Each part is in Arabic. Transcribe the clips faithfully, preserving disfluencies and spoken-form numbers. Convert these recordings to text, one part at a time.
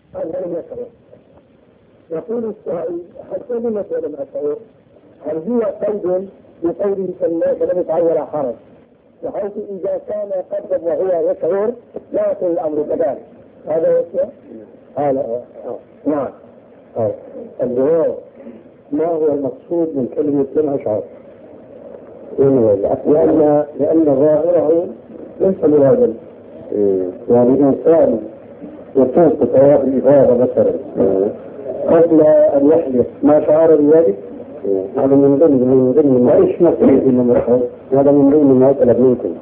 هذا لم يشعر. يقول السائل: هل كلمة ولم أشعر هل هي قيد بقوله فلم يتعين حرج، بحيث إذا كان قدر وهو يشعر لا يكون الأمر كذلك؟ هذا يسمع؟ هذا نعم. الجواب: ما هو المقصود من كلمة لم أشعر؟ لأن لأن ظاهره ليس مرادا. يعني الإنسان يكون في طواف الإفاضة مثلا قبل أن يحلف ما شعر بذلك، هذا من ضمن من ضمن ما إيش نقصد من المشهور، هذا من ضمن ما طلب منكم.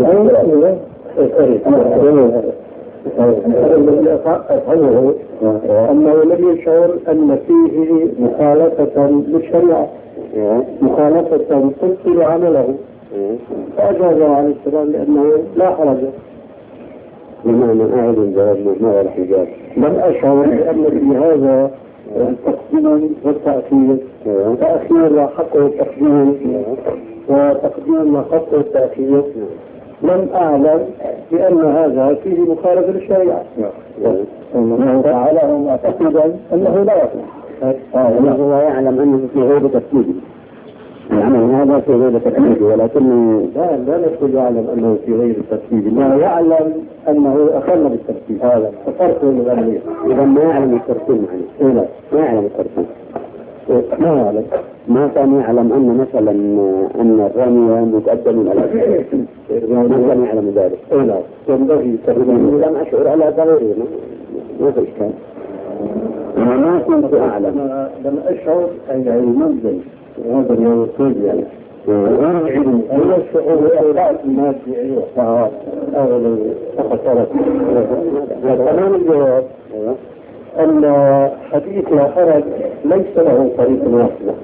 أفهمه أنه لم يشعر أن فيه مخالفة للشريعة، مخالفة تبطل عمله، فأجاب عليه السلام لأنه لا حرج. بمعنى أعلم الجواب ما هو الحجاب. لم أشعر بأن في هذا التقديم والتأخير، تأخير حقه التقديم وتقديم حقه التأخير، لم أعلم بأن هذا فيه مخالفة للشريعة. من فعله معتقدا أنه لا يصلح، هو يعلم أنه في غير تكليف، يعني هذا في غير تكليف، ولكنه لا لا نقول يعلم أنه في غير تكليف، لا يعلم أنه أخل بالتكليف. هذا فرق من الأمرين. إذا ما يعلم الترتيب يعني لا ما يعلم الترتيب، ما يعلم، ما كان يعلم أن مثلا أن الرمي متقدم على ما كان يعلم ذلك. لا ينبغي تقديم. لم أشعر على ضروري، ما في إشكال. ما كنت أعلم، لم أشعر أي علما ذلك. هذا الموضوع يعني غير علم. هو الشعور أوضاع المادة أو أو تخطرت. تمام الجواب أن حديث لا حرج ليس له طريق واحدة.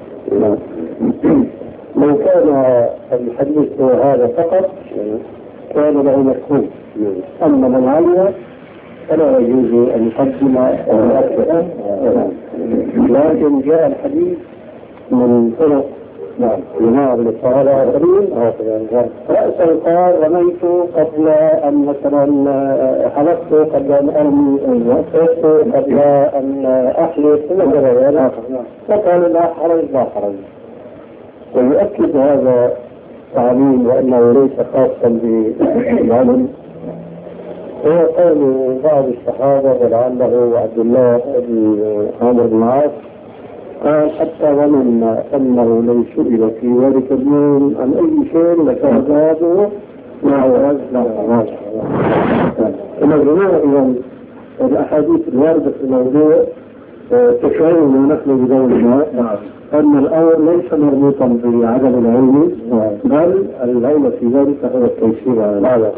لو كان الحديث هذا فقط كان له مفهوم، أما من علم فلا يجوز أن يقدم أو يؤخر. لكن جاء الحديث من طرق جماعة بالصحابة آخرين رأسا قال رميت قبل أن مثلا حلفت قبل أن أرمي وقفت قبل أن أحلف وغيره، فقال لا حرج لا حرج. ويؤكد هذا التعليم وأنه ليس خاصا بالعلم هو قول بعض الصحابة ولعله عبد الله بن عمرو بن العاص قال حتى ظننا أنه لو سئل في ذلك اليوم عن أي شيء لكان جوابه ما هو هذا. المجموع إذن الأحاديث الواردة في الموضوع تشعرنا نحن بدولنا أن الأمر ليس مربوطا بعدم العلم، بل العلم في ذلك هو التيسير على هذا.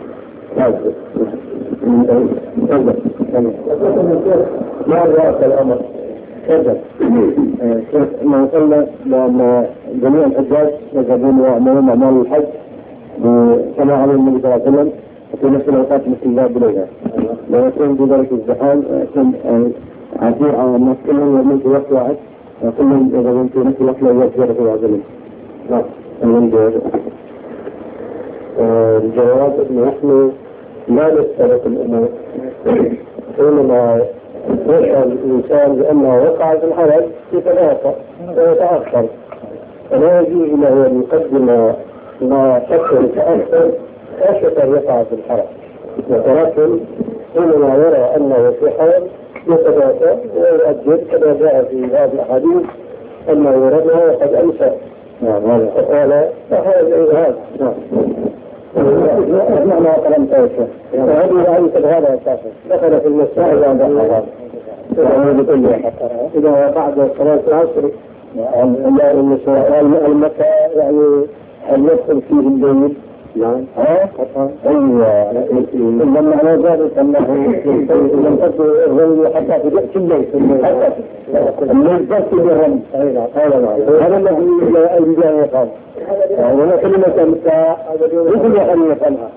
ما رأى الأمر كذا ما قلنا لأن جميع الحجاج يذهبون ويعملون أعمال الحج كما عمل النبي صلى الله عليه وسلم في نفس الأوقات مثل الله بليلة، لا يكون بذلك الزحام، يكون عزيز على الناس كلهم يعملون في وقت واحد، كلهم يذهبون في نفس الوقت لا يوجد في هذا الوقت. الجواب أن نحن لا نسترق الأمور حينما يشعر الإنسان بأنه وقع في الحرج يتناقض ويتأخر، فلا يجوز له أن يقدم ما شكل يتأخر خشية أن يقع في الحرج، ولكن حينما يرى أنه في حرج يتناقض ويؤجل كما جاء في هذه الأحاديث أنه يردها وقد أنسى. فقال فهذا إرهاب. معنى كلام تايسة فهذه رأيت هذا أساسا دخل في المسائل عند الحرام إذا بعد صلاة العصر المكة يعني هل يدخل فيه الليل؟ نعم. أيوة. لما على ذلك أنه لم تكن الرمي حتى في وقت الليل الليل بس بالرمي. هذا الذي لا أرجع يقال ولا كلمة أمسى يمكن أن يفعلها.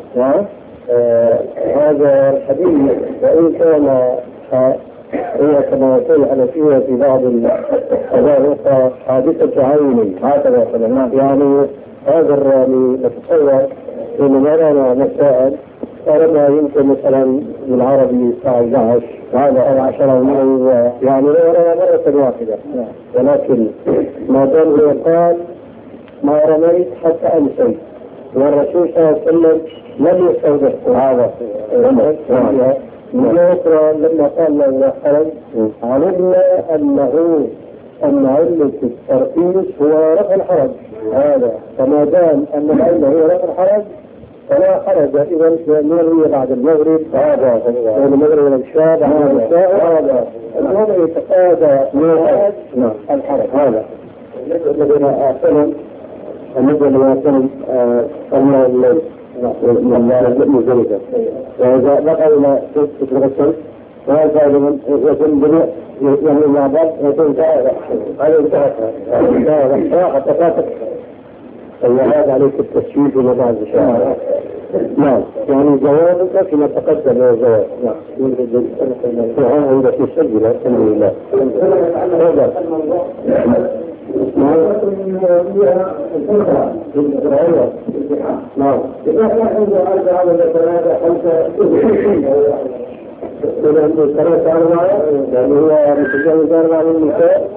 هذا الحديث وإن كان هو كما يقول الحنفية في بعض القضايا حادثة عين هكذا يعني هذا الرامي نتصور إن نرانا مسائل فربما يمكن مثلا بالعربي الساعة احد عشر هذا عشرة مرة يعني لا مرة واحدة، ولكن ما دام هو قال ما رميت حتى أمسيت، والرسول صلى الله عليه وسلم لم يستوعب هذا. مرة أخرى لما قال له حرج علمنا أنه أن علة الترخيص هو رفع الحرج هذا، فما دام أن العلة هي رفع الحرج فلا حرج إذا نروي بعد المغرب هذا المغرب والعشاء بعد العشاء هذا المهم يتفادى من الحرج هذا. الذين أحسنوا النبي اللي أحسنوا صلى الليل مزدلفة، وإذا بقى إلى تتغسل وهذا من يكون جميع يعني مع بعض يكون سائرة هذا انتهت حتى فاتت وهذا عليك التسويق إلى بعض الشهر. نعم يعني جوابك فيما تقدم هو جواب. نعم وهذا عندك مسجلة الحمد لله. هذا نعم نعم إذا كان عنده أربعة ولا ثلاثة خمسة إذا عنده ثلاثة أربعة يعني هو متجاوز أربعة من النساء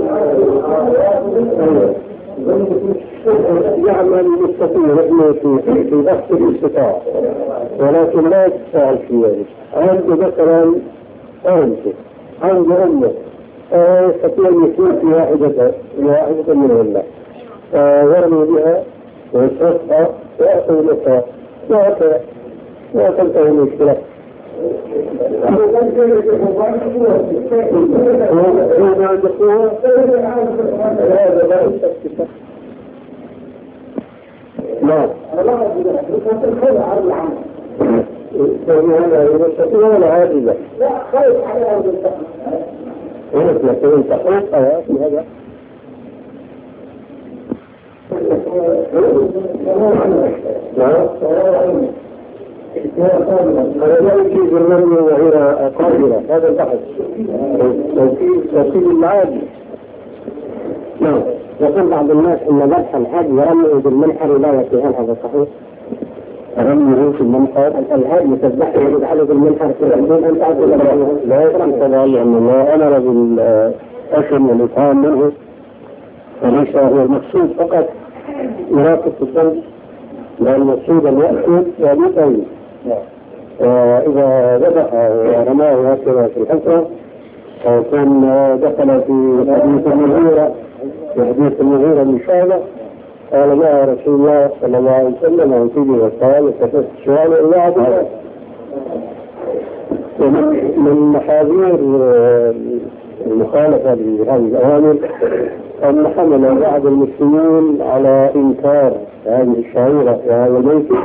يعمل مستطيع في في بحث الاستطاعة ولكن لا يتساهل في ذلك. عنده مثلا أنت عنده أمه يستطيع أن يكون في واحدة واحدة منهن يرمي بها ويصرفها ويأخذ لها وهكذا وتنتهي المشكلة. لا ولا هذه لا خايف على أرض التقوى ونحن نقول تقوى في هذا أنا لا يجيز الرمي وهي قادرة هذا البحث توكيل المعادي. نعم يقول بعض الناس أن ذبح الحج يرمي بالمنحر لا يكفي، هل هذا صحيح؟ رميه في المنحر الهاد يتذبح ويجعله بالمنحر في العلوم أن تعبد لا يفهم كذا لأن الله أمر بالأكل والإطعام منه وليس هو المقصود فقط مراقبة الدم، لأن المقصود أن يأكل ويطعم. إذا ذبح ورماه هكذا في الحفرة كان دخل في حديث المغيرة في حديث المغيرة بن شعبة قال جاء رسول الله صلى الله عليه وسلم عن سيدي وقال وكتبت السؤال إلا عبد من محاذير المخالفة لهذه الأوامر أن حمل بعض المسلمين على إنكار هذه الشعيرة وهذا المنكر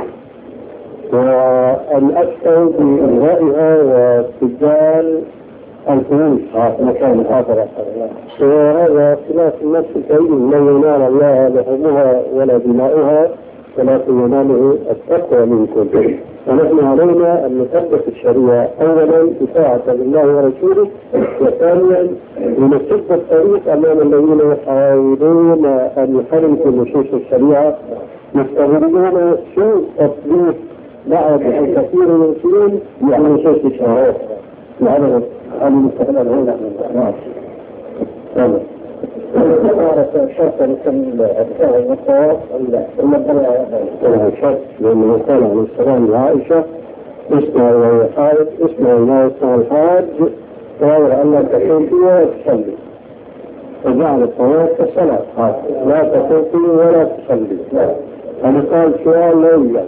وأن أفتوا بإلغائها واستبدال الفلوس مكان آخر، وهذا خلاف النفس الكريم لا ينال الله لحمها ولا دماؤها ولكن يناله التقوى منكم. ونحن علينا أن نثبت الشريعة أولا بطاعة لله ورسوله، وثانيا لنسد الطريق أمام الذين يحاولون أن يحرموا نصوص الشريعة يستغلون سوء تطبيق بعض الكثير من المسلمين يعني نصوص الشريعة. هذا المستقبل هنا نعم تمام. شرط لكم أبتاع المطار المبرع شرط لأنه قال عليه السلام لعائشة اسمع وهي حائض اسمع ما يسمع الحاج غير أن لا تكون فيها تصلي، وجعل الطواف كالصلاة لا تكون فيه ولا تصلي. هذا قال سؤال لا يوجد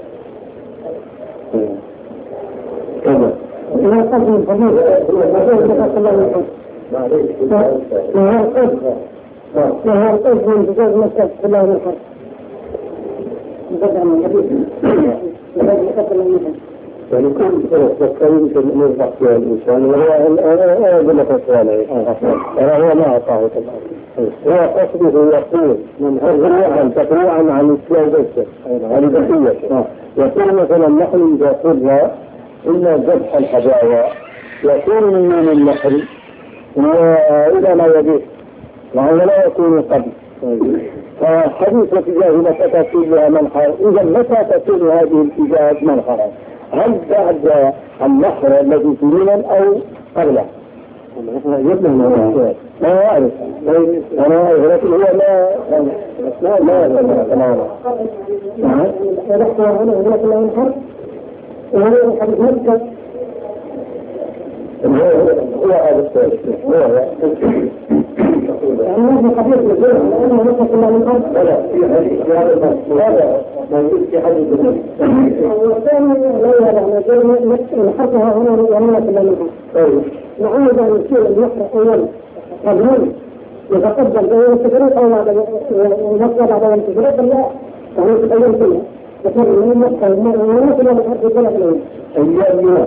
كذا لا تكون فضيلة وهو القصد وهو القصد من بجوز مسجد كلها من الحرب بدأ من الحديث يعني كل فرصة يمكن أن يربح فيها الإنسان وهو أعظم فتوى وهو ما أعطاه طبعا هو قصده يقول من هذا تقريعا عن الإسلام بس عن بقية يقول مثلا نحن إذا قلنا إلا ذبح الحجاوة يكون من النحر وإلى ما يبيه وهو لا يكون قبل فحديث الاتجاه متى تكون لها منحر، إذا متى تكون هذه الاتجاهات منحرا؟ هل بعد النحر الذي في منى أو قبله؟ ما أعرف أنا أعرف لكن هو لا لا لا لا تماما. نحن هنا هناك لا ينحر وهو حديث مكة هو هذا السؤال هو الناس قبيل الجزء لأنه نصف الله من الأرض لا هذا ما يجب في حديث والثاني لا يرى نحرقها هنا وهنا في الله نعود أن يصير النحر أولا قبل يتقدم بين التفريق أو بعد النصر بعد التفريق لا يعني في الأيام كلها يصير من النحر وهنا في الله في البلد أيام منها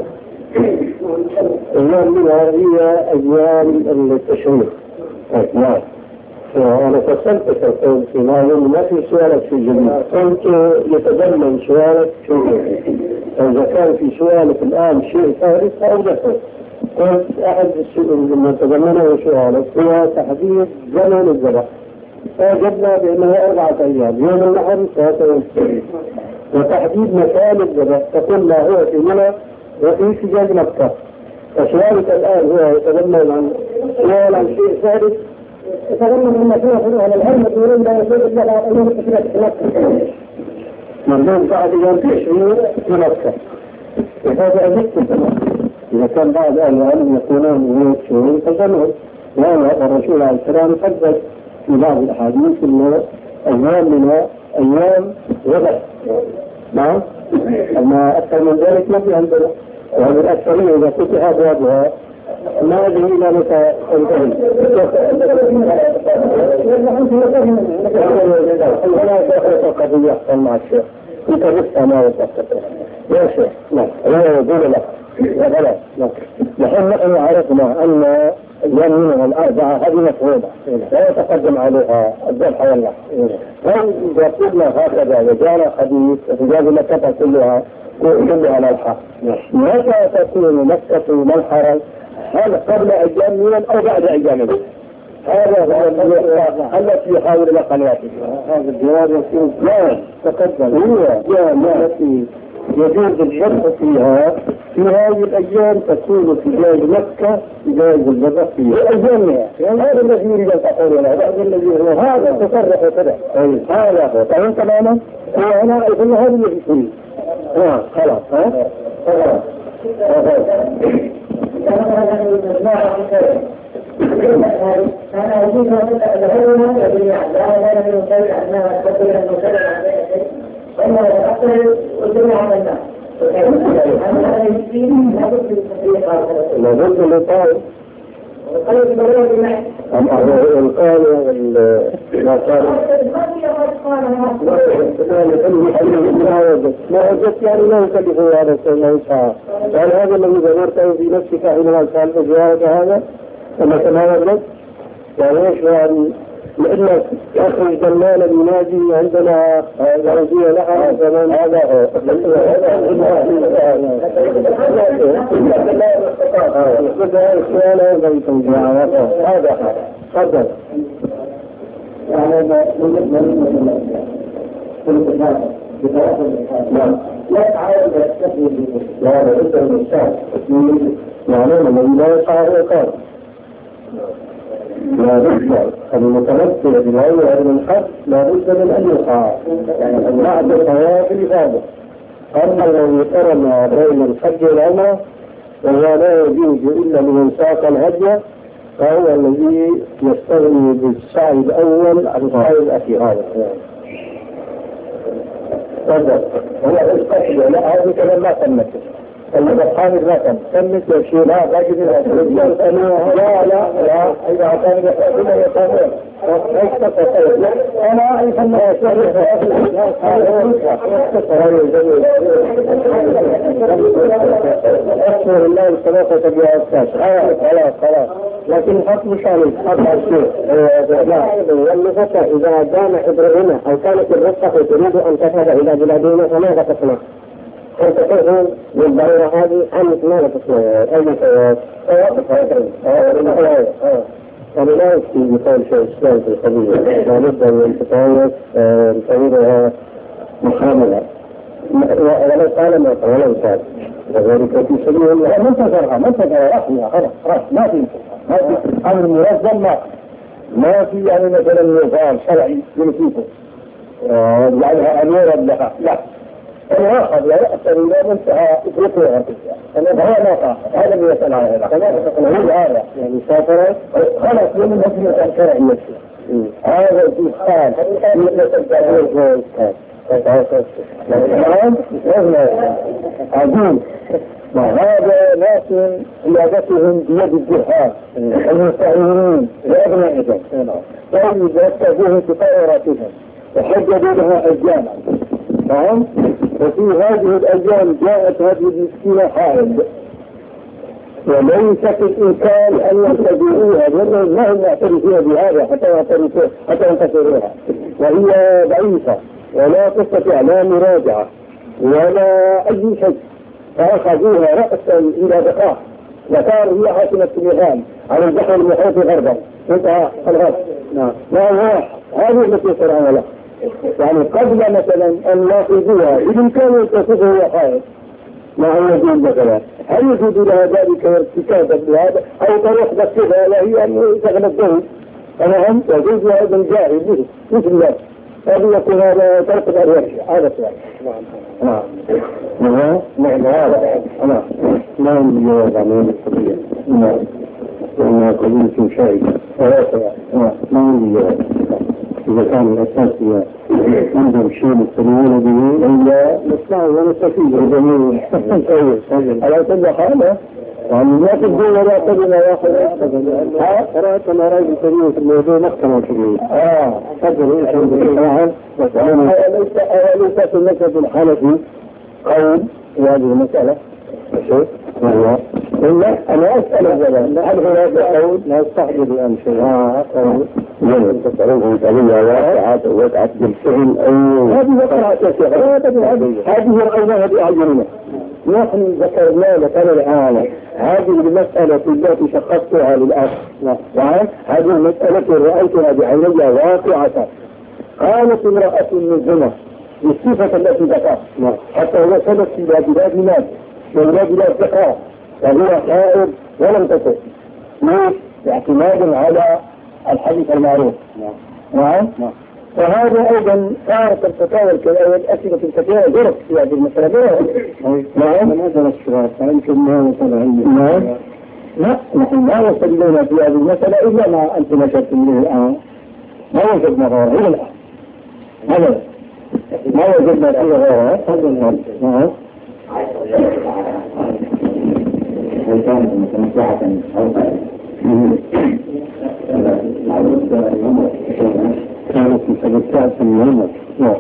أيام منها هي أيام التشريق. نعم أنا فصلت القول في معلوم ما في سؤالك في الجميع كنت يتضمن سؤالك شيء إذا كان في سؤالك الآن شيء ثالث أو دخل قلت أحد السؤال من تضمنه سؤالك هو تحديد زمن الذبح فوجدنا بأنه أربعة أيام يوم النحر ثلاثة يوم وتحديد مكان الذبح فقلنا هو في منى وفي سجاد مكة فسؤالك الآن هو يتضمن عن سؤال عن شيء ثالث يتضمن أن فيها فروع على العلم يقولون لا يجوز إلا على أيام التشريع في مكة ممنون بعد أيام تشريع في مكة وهذا أجدت إذا كان بعض أهل العلم يقولون أنه شهور فجمعوا وأنا الرسول عليه السلام حدث في بعض الأحاديث أنه أيام منها أيام وبس نعم أما أكثر من ذلك ما في عندنا وهذه الأكثرية إذا فتح أبوابها ما أدري إلى متى تنتهي. ولا تأخذ قضية يحصل مع الشيخ أنت لسه ما وصلت يا شيخ لا لا يقول لك لا لا نحن نحن عرفنا أن اليمين الأربعة هذه مفروضة لا يتقدم عليها الذبح والله فإذا قلنا هكذا وجاءنا حديث رجال مكة كلها كلها ملحة متى تكون مكة ملحرا هل قبل أيام منى أو بعد أيام منى؟ هذا هو التي يحاول قناته هذا الجواب يقول لا تقدم هو التي يجوز الجمع فيها في هذه الأيام تكون في جاز مكة في جاز الذبح فيها أيامها يعني هذا الذي يريد أن تقول هذا الذي هو هذا تصرف كذا هذا هو فهم تماما وأنا أعرف أن هذا الذي يكون ها خلاص ها خلاص أنا أجيب العلماء جميعا لا لا من الخير أنها تقول أن نسلم على شيء وأنها تأثر والجميع على الناس أنا هذا يمكن لابد من التطبيق لابد من الطائف وقالوا بمرور بالنحن القال ما قال ما وجدت يعني لا يكلف هذا الله تعالى قال هذا الذي ذكرته في نفسك حينما سألت جوابك هذا أما كما وجدت يعني ايش يعني لأنك أخرج دلالة ينادي عندنا زوجية لها زمان هذا هو هذا السؤال الذي توجيه هذا تفضل لا تعاون يستفيد لا ليس الإنسان معلوم الذي لا يقع عقاب لا بد المتمثل بالعلم من الحد لا بد من أن يقع يعني بعد الطواف الإفاضة أما الذي قرن بين الحج والعمرة وهو لا يجوز إلا لمن ساق الهدي فهو الذي يستغني بالسعي الأول عن السعي الأخير هذا تفضل هو القصد لا هذه كلام ما تمت الحامد لا تم تمت يشير لا راجل لا لا لا إذا أعطاني يفعلون يفعلون أنا أعرف أن أشهر الله الثلاثة بأساس خلاص خلاص لكن حق مش عليك حق على الشيء لا والنفسة إذا دام حضرهنا أو كانت الرفقة تريد أن تذهب إلى بلادنا فماذا تصنع؟ كنت تفهم بالبعيرة هذه عن ماذا تصنع؟ أي سواد؟ أنا لا يكفي مثال شيء إسلام في القضية لا بد من تتعود نسويها محاملة ولو قال ما ولو قال وذلك في سبيل الله ما انتظرها ما انتظرها رسمها خلاص خلاص ما في ما في امر منظم ما ما في يعني مثلا نظام شرعي يمسكه يجعلها اميرا لها لا الواحد لا يأثر إلى منتهى إفريقيا هذا ما قال هذا اللي يسأل على هذا هذا هذا يعني سافر خلاص من مسألة شرعية هذا في حال عظيم وهذا ناس قيادتهم بيد الجهال المستعينين لأبنائهم طيب يتبعوه بطائراتهم وحجبوا لها أجيالا فهم؟ وفي هذه الأيام جاءت هذه المسكينة حائل وليس في الإمكان أن ينتبهوها لأنهم ما هم يعترفون بهذا حتى يعترفوا حتى ينتصروها وهي ضعيفة ولا تستطيع لا مراجعة ولا أي شيء فأخذوها رأسا إلى دقاء وكانوا هي حاكمة النظام على البحر المحيط غربا انتهى الغرب نعم هذه التي صنعنا له يعني قبل مثلا أن ناخذوها بإمكانه يتصفه هو خائف ما هو يجوز مثلا هل يجوز لها ذلك ارتكابا بهذا أو طريق بسيطة وهي أن تغلب الدول أنا هم يجوز هذا الجاهل به مثل ذلك هذا يكون هذا طريق الأرواح هذا السؤال نعم نعم نعم هذا نعم نعم الجواب عن القضية نعم لأنها قضية شائكة نعم نعم الجواب إذا كان الأساس هي عندهم شيء يستمعون به إلا نسمعه ونستفيد الجميع على كل حال يعني ما تبدو ولا تبنى ياخذ قرأت أنا راجل كبير في الموضوع مقتنع كبير آه فضل إيش عندك أوليس في المسجد الحنفي قول في هذه المسألة شيء وهو إلا أنا أسأل الجواب هل هناك قول لا يستحدث أن شيئا قول من تسألون قضية واقعة وقعت بالفعل أو هذه وقعت يا شيخ هذه رأيناها بأعيننا نحن ذكرنا لك الآن هذه المسألة التي شخصتها للأخ هذه المسألة رأيتها بعيني واقعة قالت امرأة من زنا بالصفة التي ذكرت حتى وصلت إلى بلاد مال وإلى بلاد ذكاء وهو خائف ولم تكن ليش؟ اعتماد على الحديث المعروف نعم وهذا أيضا كانت الفتاوى الأسئلة الكثيرة درس في هذه المسألة نعم ما درس فيها فيمكن ما وصل نعم لا نحن ما وصلنا في هذه المسألة إلا ما أنت نشرتم به الآن ما وجدنا غيرها إلى الآن هذا ما وجدنا فيه غيرها هذا نعم كانت متمتعة من العمر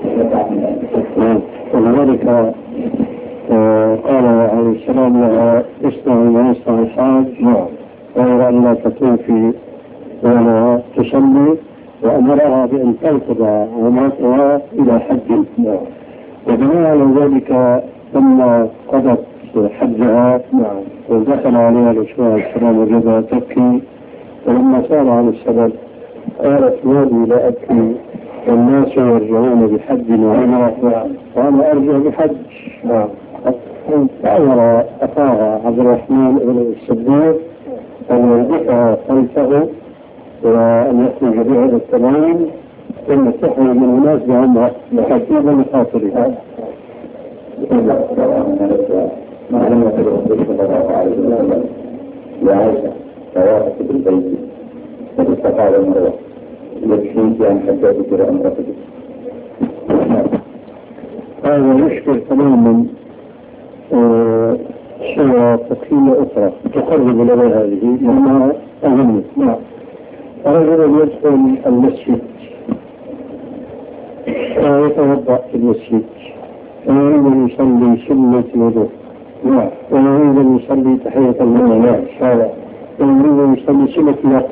ولذلك قال عليه السلام لها اصنع ما يصنع الحاج غير أن لا تطوفي ولا تصلي وأمرها بأن تنقض عمرتها إلى حج وبناء على ذلك لما قضت حجها ودخل عليها الرسول عليه السلام وجدها تبكي ولما سأل عن السبب قالت مالي لا أبكي والناس يرجعون بحج وعمرة وأنا أرجع بحج فأمر أخاها عبد الرحمن بن الصديق أن يربطها خلفه وأن يخرج بهذا التمام ثم تحوي من الناس بعمرة حسيبا لخاطرها معلومة الرسول صلى الله عليه وسلم لعائشة توافت بالبيت فتستقال المروة يكفيك أن حتى ذكر أمرتك هذا يشكل تماما صورة تقييمة أخرى تقرب إلى هذه مما أهم رجل يدخل المسجد ويتوضأ في المسجد ويريد أن يصلي سنة وضوء ويريد أن يصلي تحية المؤمنين ويريد أن يصلي سنة الوقت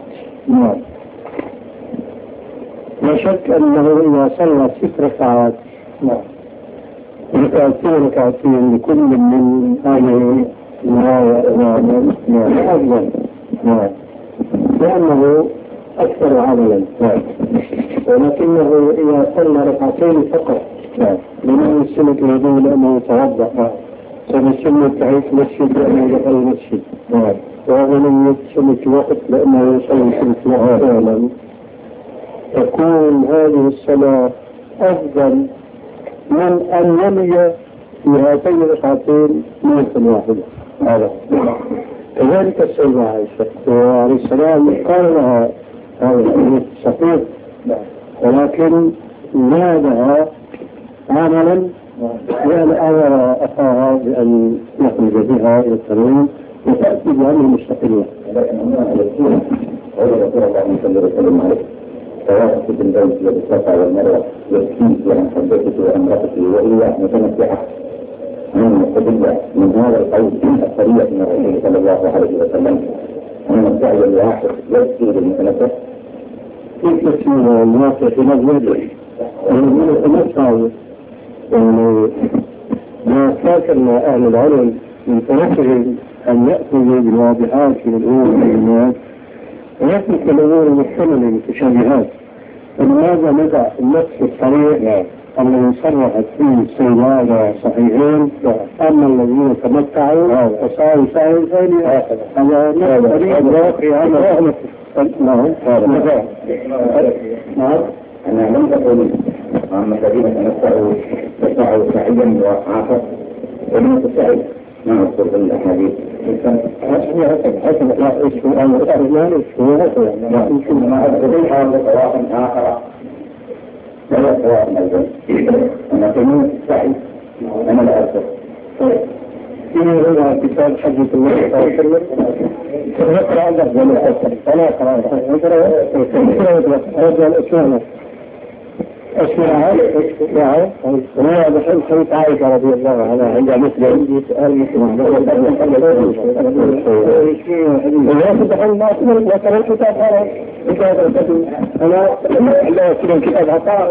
لا شك أنه إذا صلى ست ركعات ركعتين ركعتين لكل من هذه النهاية أفضل لأنه أكثر عملا ولكنه إذا صلى ركعتين فقط لأنه السنة الوضوء لأنه يتوضأ، فالسنة تعيش مسجد لأنه دخل المسجد، وغنم سنة وقت لأنه يصلي سنة وقت فعلا. تكون هذه الصلاة أفضل من أن ينوي في هاتين الركعتين نية واحدة. هذا كذلك السيدة عائشة عليه السلام قال لها هذا صحيح، ولكن نادها عملا لأن أمر أخاها بأن يخرج بها إلى التنوين وتأتي بعمل مستقلة. لكن أمنا الأسئلة أولا رسول الله صلى الله عليه وسلم عليه تواقف بالبيت والصفا والمروة والكيس وعن حدثته وأمرته وإياه متمتعة من مستدلة من هذا القول الصريح من الرسول صلى الله عليه وسلم أن السعي الواحد يكفي للمتنفس. كيف تسمى الواقع في مجموعة ومن يتمتع؟ يعني ما فاكرنا أهل العلم من طريقهم أن يأخذوا بالواضحات في الأمور والمات ويترك الأمور المحتملة المتشابهات. فلماذا ندع النص الصريح الذي صرحت فيه السيدة صحيحين أما الذين تمتعوا وصاروا سعي ثاني هذا نص صريح واقعي على نعم نعم أنا لم أقل عن الذين تمتعوا تسعوا سعيا وعافى ولم تسعي ما أذكر بالأحاديث. أسمع حسب لا اسمه أنا أسأل ما اسمه هذا يمكن ما أذكرها بطواف آخر لا طواف أيضا أنا كنت سعي أنا لا أذكر. في هنا كتاب حجة الله صلى الله عليه وسلم فنقرأ عنده ولا أكثر فلا أقرأ أقرأ هذا الأسماء أسماء نعم وهذا بحيث حديث عائشة رضي الله عنها عند مسلم يسأل مسلم ويأخذ بحيث ما أسمر وكرر الكتاب هذا أنا لا أسمر الكتاب حتى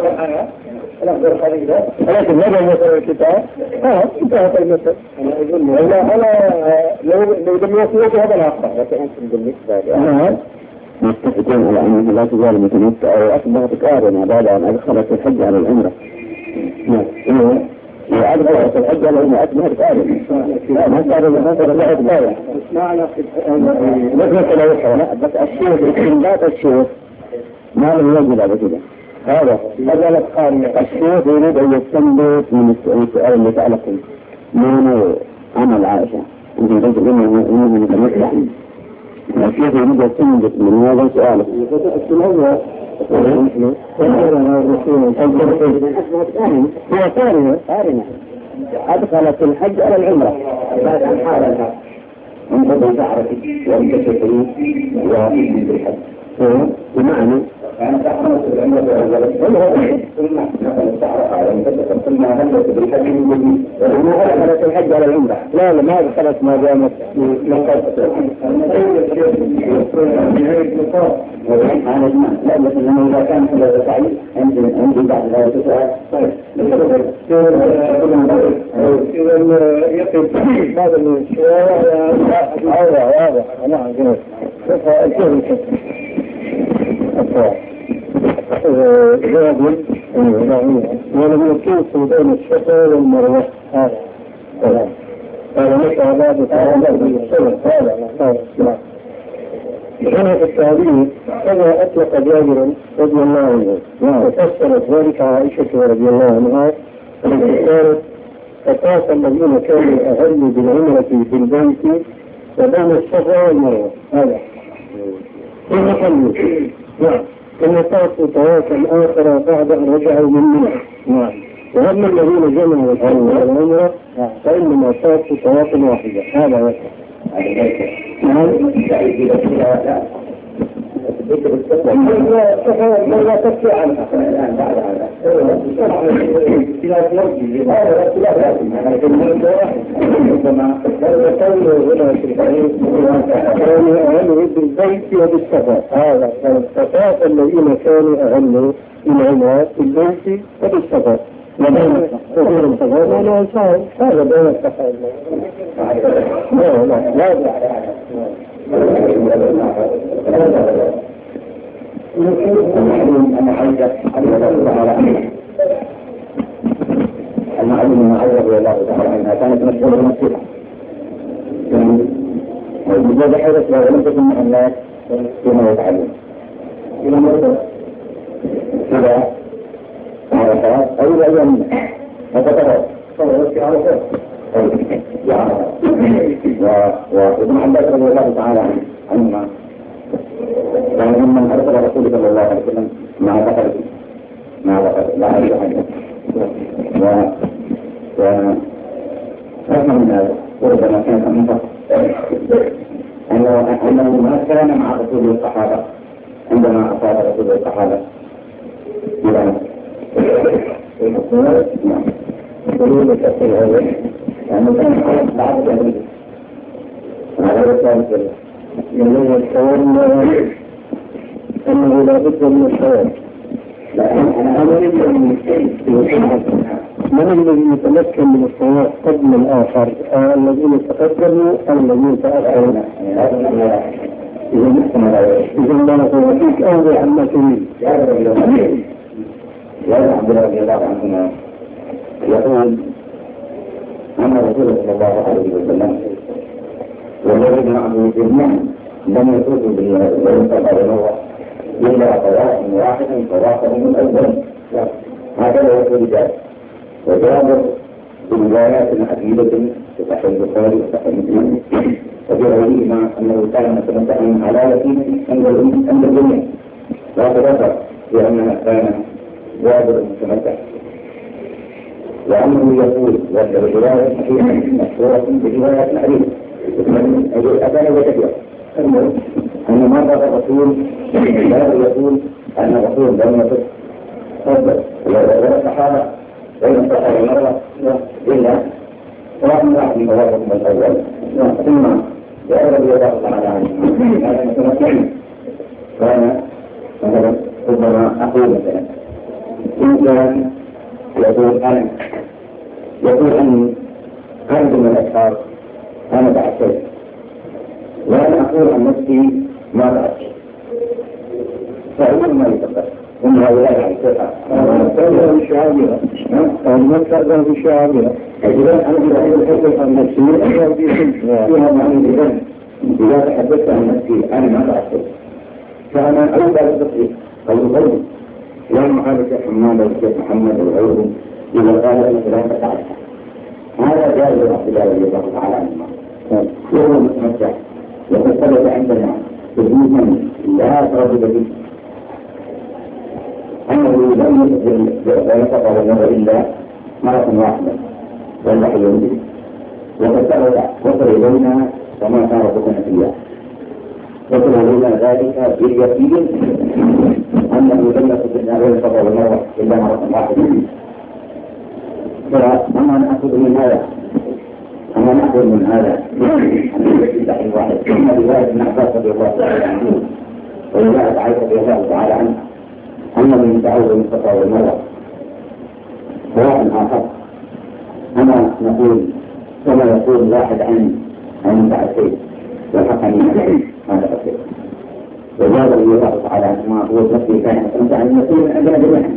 ولكن ماذا يقرأ الكتاب؟ ها انتهت المثل. أنا أنا لو لو لم يكن هذا العقد لكن بالنسبة نعم متفقون على أنه لا تزال متمتع أو أكبر تكارنا بعد أن أدخلت الحج على العمرة. نعم. وأدخلت الحج على العمرة أكبر تكارنا. لا ما صار ما صار لا إتباع. اسمعنا مثل لو لا بس الشيخ استنباط الشيخ ما له يجب على كده. هذا هذا القانون الشيخ يريد أن يستنبط من السؤال اللي تعلقه من عمل عائشة. أنت تقول إنه إنه متمتع. الشيخ يريد يستنبط من هذا سؤاله. هو قارنة قارنة أدخلت الحج على العمرة بعد أن حارها انتظر تعرفي وانت تشري وانت الحج بمعنى أنا تعرف العمرة ثم نقل تعرف على المتفق ثم هلت بالحج من جديد وأنا أدخلت الحج على العمرة لا لا ما دخلت ما دامت لقد لا بس إنه إذا كان هذا سعيد عندي عندي بعد هذا السؤال طيب إذا يقف هذا من الشوارع هذا هذا نعم جميل كيف جواب ولم يكن بين الصفا والمروة هذا هذا هذا مثل هذا هذا هنا في التعبير كما أطلق جابر رضي الله عنه وفسرت ذلك عائشة رضي الله عنها التي قالت فطاف الذين كانوا أهلوا بالعمرة في البيت وبين الصفا والمروة هذا ثم حلوا نعم ثم طافوا طوافا آخر بعد أن رجعوا من منى نعم وأما الذين جمعوا العمرة فإنما طافوا طوافا واحدا هذا هو نعم لا تكفي عنها الآن بعد هذا كما قالوا هنا في الحديث كانوا أهلوا بالبيت وبالسفر هذا فطاف الذين كانوا أهلوا بالعمرة في البيت وبالسفر وبين كثير السفر ولا يساعد هذا بين السفر لا لا لا أنا حاجة على الله رضي الله تعالى عنها كانت مشهورة بالنصيحة. وجد حدث ولم تكن مع الناس فيما يتعلم. إلى مرة إذا عرفات أو إلى أيام منها فتترى صورت في عرفات وابن عباس رضي الله تعالى عنهما كان ممن أرسل رسول صلى الله عليه وسلم مع بقرة مع بقرة لا أعرف عنه ورحمة من هذا وربما كانت أمنطق أنه ما كان مع رسول الصحابة عندما أصاب رسول الصحابة إلى يقولون التفسير هذا يعني كان بعض الأمر على رسالة من الصواب أنه لا بد من الصواب. أنا أمر من الذي يتمكن من الصواب قبل الآخر الذين تقدموا أو الذين تأخروا؟ إذا ما نقول فيك أوضح عما تريد. يا عبد الله رضي الله عنهما يقول أن رسول صلى الله عليه وسلم والذين معه جميعا لم يفوزوا بالمنطقة ونوع إلا طواف واحدا طوافه من أول. هكذا يقول ذلك وجابر بروايات عديدة في صحيح البخاري وصحيح مسلم وفي غيرهما أنه كان متمتعا على يقين عند الجميع لا تذكر لأنها كان جابر متمتع وأنه يقول والرواية صحيحة مشهورة برواية عديدة أتاني وكثيرا أن مرة الرسول لا يقول أن الرسول لم يصف فضل ولا الصحابة لم يصفوا مرة إلا رغم واحد من مواقفهم الأول ثم جاء رضي الله تعالى عنه كان متمكنا كان مثلا ربما أقول مثلا إن كان يقول أنا يقول أني خرج من الأشخاص أنا بعد شيء وأنا أقول عن نفسي ما بعد شيء فأقول ما يتقبل من هؤلاء عن الثقة أنا أتكلم بشعابها أنا أتكلم بشعابها إذا أنا إذا أتحدث عن نفسي فيها معنى إذن إذا تحدثت عن نفسي أنا ما بعد شيء فأنا أريد أن أتصل أو أقول لا محابة حماد أو الشيخ محمد أو غيره إذا قال أنك لا تتعلم هذا جائز عبد الله رضي الله تعالى عنه وهو متمتع وقد ثبت عندنا ثبوتا لا تردد فيه أنه لم ينفق والنظر إلا مرة واحدة والوحي ينزل وقد ثبت وصل إلينا وما كان ربنا فيها وصل إلينا ذلك باليقين أنه لم ينفق والنظر إلا مرة واحدة فأنا نأخذ من هذا أنا نأخذ من هذا عن واحد ثم رواية ابن عباس رضي الله تعالى عنه ورواية عائشة رضي الله تعالى عنها أن من تعود المصطفى والمرأة واحد آخر أنا نقول كما يقول واحد عن عن بعد شيء والحقني هذا الشيء وجاب رضي الله تعالى عنهما هو نفسه كان أنت عن المسؤول عندنا جميعا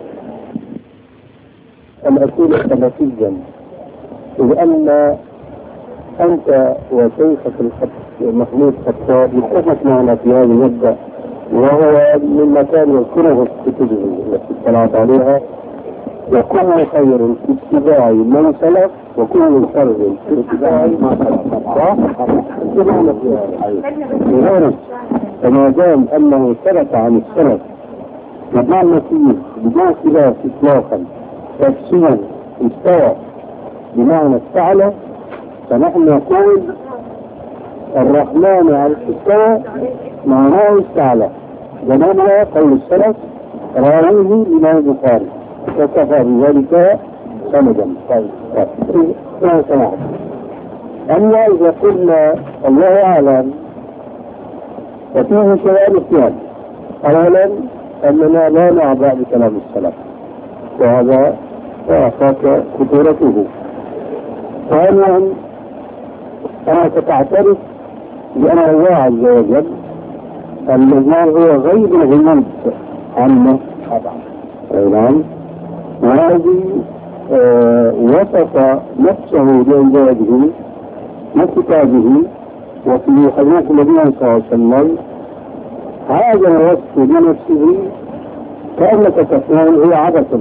أن أكون سلفيا إذ أن أنت وشيخك محمود خطاب يتفق معنا في هذه المدة وهو مما كان يذكره في كتبه التي اطلعت عليها وكل خير في اتباع من سلف وكل شر في اتباع ما سلف. فما دام أنه ثبت عن السلف مع المسيح بدون خلاف إطلاقا تفسير استوى بمعنى استعلى فنحن نقول الرحمن على الاستوى معناه استعلى ومعنى قول السلف راويه الإمام البخاري وكفى بذلك سندا. أما إذا قلنا الله أعلم ففيه سؤال اثنان. أولا أننا لا نعبأ بكلام السلف وهذا أعطاك خطورته. ثانيا أنك تعترف بأن الله عز وجل الذي هو غيب الغيوب عنه طبعا. نعم. وهذه آه وصف نفسه بإنجازه وكتابه وفي حديث النبي صلى الله عليه وسلم، هذا الوصف بنفسه كأنك تقول هي عبث.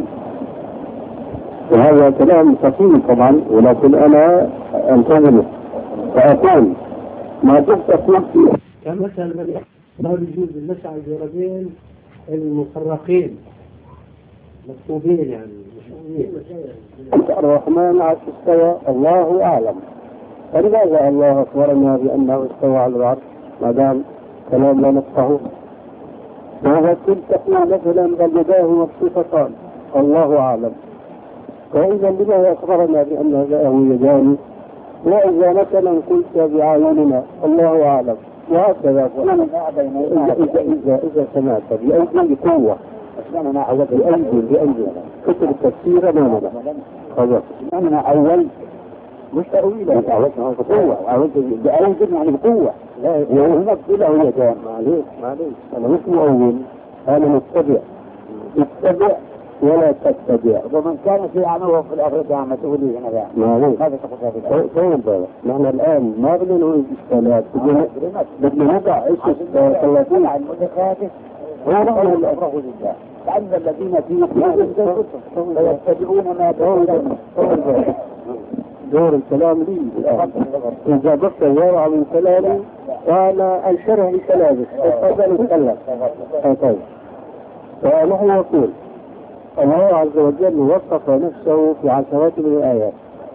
وهذا كلام خطير طبعا، ولكن أنا أنتظره فأقول ما كنت قلت كمثل ما يجوز المسعى الجربين المفرقين مكتوبين يعني مشهورين. الرحمن عرش استوى الله أعلم. فلماذا الله أخبرنا بأنه استوى على العرش ما دام كلام لا نفقهه؟ وإذا كنت تقول مثلا بل يداه مبسوطتان الله أعلم، فإذا لماذا أخبرنا بأن له يدان؟ وإذا مثلا قلت بأعيننا الله أعلم، وهكذا إذا إذا إذا سمعت بأيدي قوة بأيدي بأيدي كتب التفسير أمامنا خلاص أنا أول مش تأويل تعودنا بقوة بأيدي يعني بقوة لا هناك له يدان. معليش معليش أنا مش مؤول، أنا متبع متبع ولا تتبع. ومن كان في عمله في الآخرة عم تقولي هنا بقى معليش هذا تقول طول بالك. نحن الآن ما بدنا نقول إشكالات، بدنا نضع إيش ثلاثين على المتخاطف ونحن الأفرغ لله لأن الذين في فيتبعون ما تقولون. دور الكلام لي إذا بقى يرى من كلامي وأنا أنشره كلامي فأنا نتكلم. طيب فنحن نقول الله عز وجل وصف نفسه في عشرات من الآيات،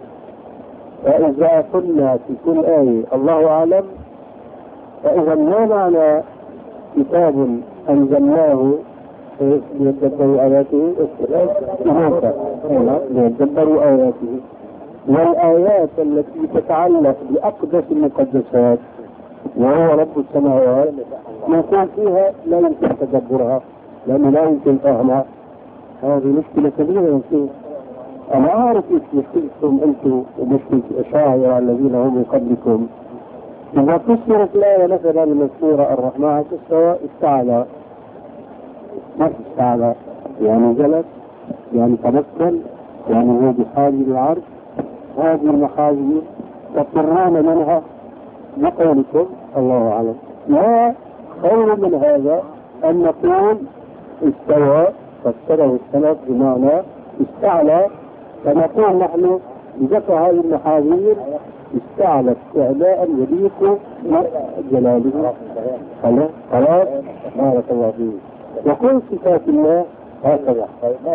فإذا قلنا في كل آية الله أعلم فإذا ما معنى كتاب أنزلناه ليدبروا آياته ليدبروا آياته، والآيات التي تتعلق بأقدس المقدسات وهو رب السماوات يكون فيها لا يمكن تدبرها لأنه لا يمكن فهمها. هذه مشكلة كبيرة يمكن. أنا أعرف مشكلتكم أنتم ومشكلة الأشاعرة الذين هم من قبلكم. إذا فسرت الآية مثلا المذكورة الرحمن على استوى استعلى، ما استعلى يعني جلس يعني تمثل يعني هو بحاجة للعرش، هذه المحاذير تضطرون منها بقولكم الله أعلم. لا خير من هذا أن نقول استوى فسره السلف بمعنى استعلى، فنقول نحن بذكر هذه المحاذير استعلى استعلاء يليق جلاله. خلاص بارك الله فيك. وكل صفات الله هكذا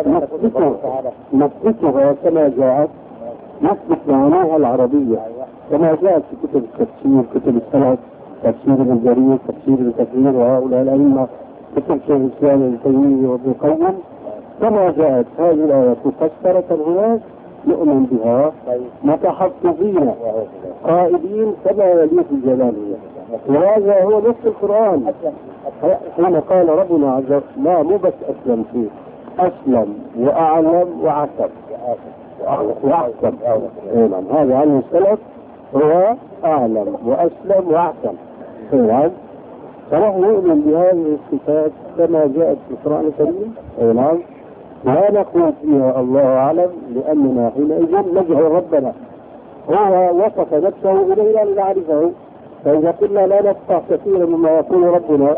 نثبتها كما جاءت، نثبت معناها العربية كما جاءت في كتب التفسير كتب السلف، تفسير ابن جرير تفسير ابن كثير وهؤلاء الأئمة، كتب شيخ الإسلام ابن تيمية وابن القيم، كما جاءت هذه الآيات مفسرة هناك نؤمن بها متحفظين قائدين كما يليق جلاله. وهذا هو نص القرآن حين قال ربنا عز وجل لا مو بس أسلم فيه، أسلم وأعلم وعسب وأحسن. هذا عن السلف هو أعلم وأسلم وأحسن. فنحن نؤمن بهذه الصفات كما جاءت في القرآن الكريم. نعم لا نقول فيها الله أعلم لأننا حينئذ نجهل ربنا، هو وصف نفسه إلينا لنعرفه. فإذا قلنا لا نفقه كثيرا مما يقول ربنا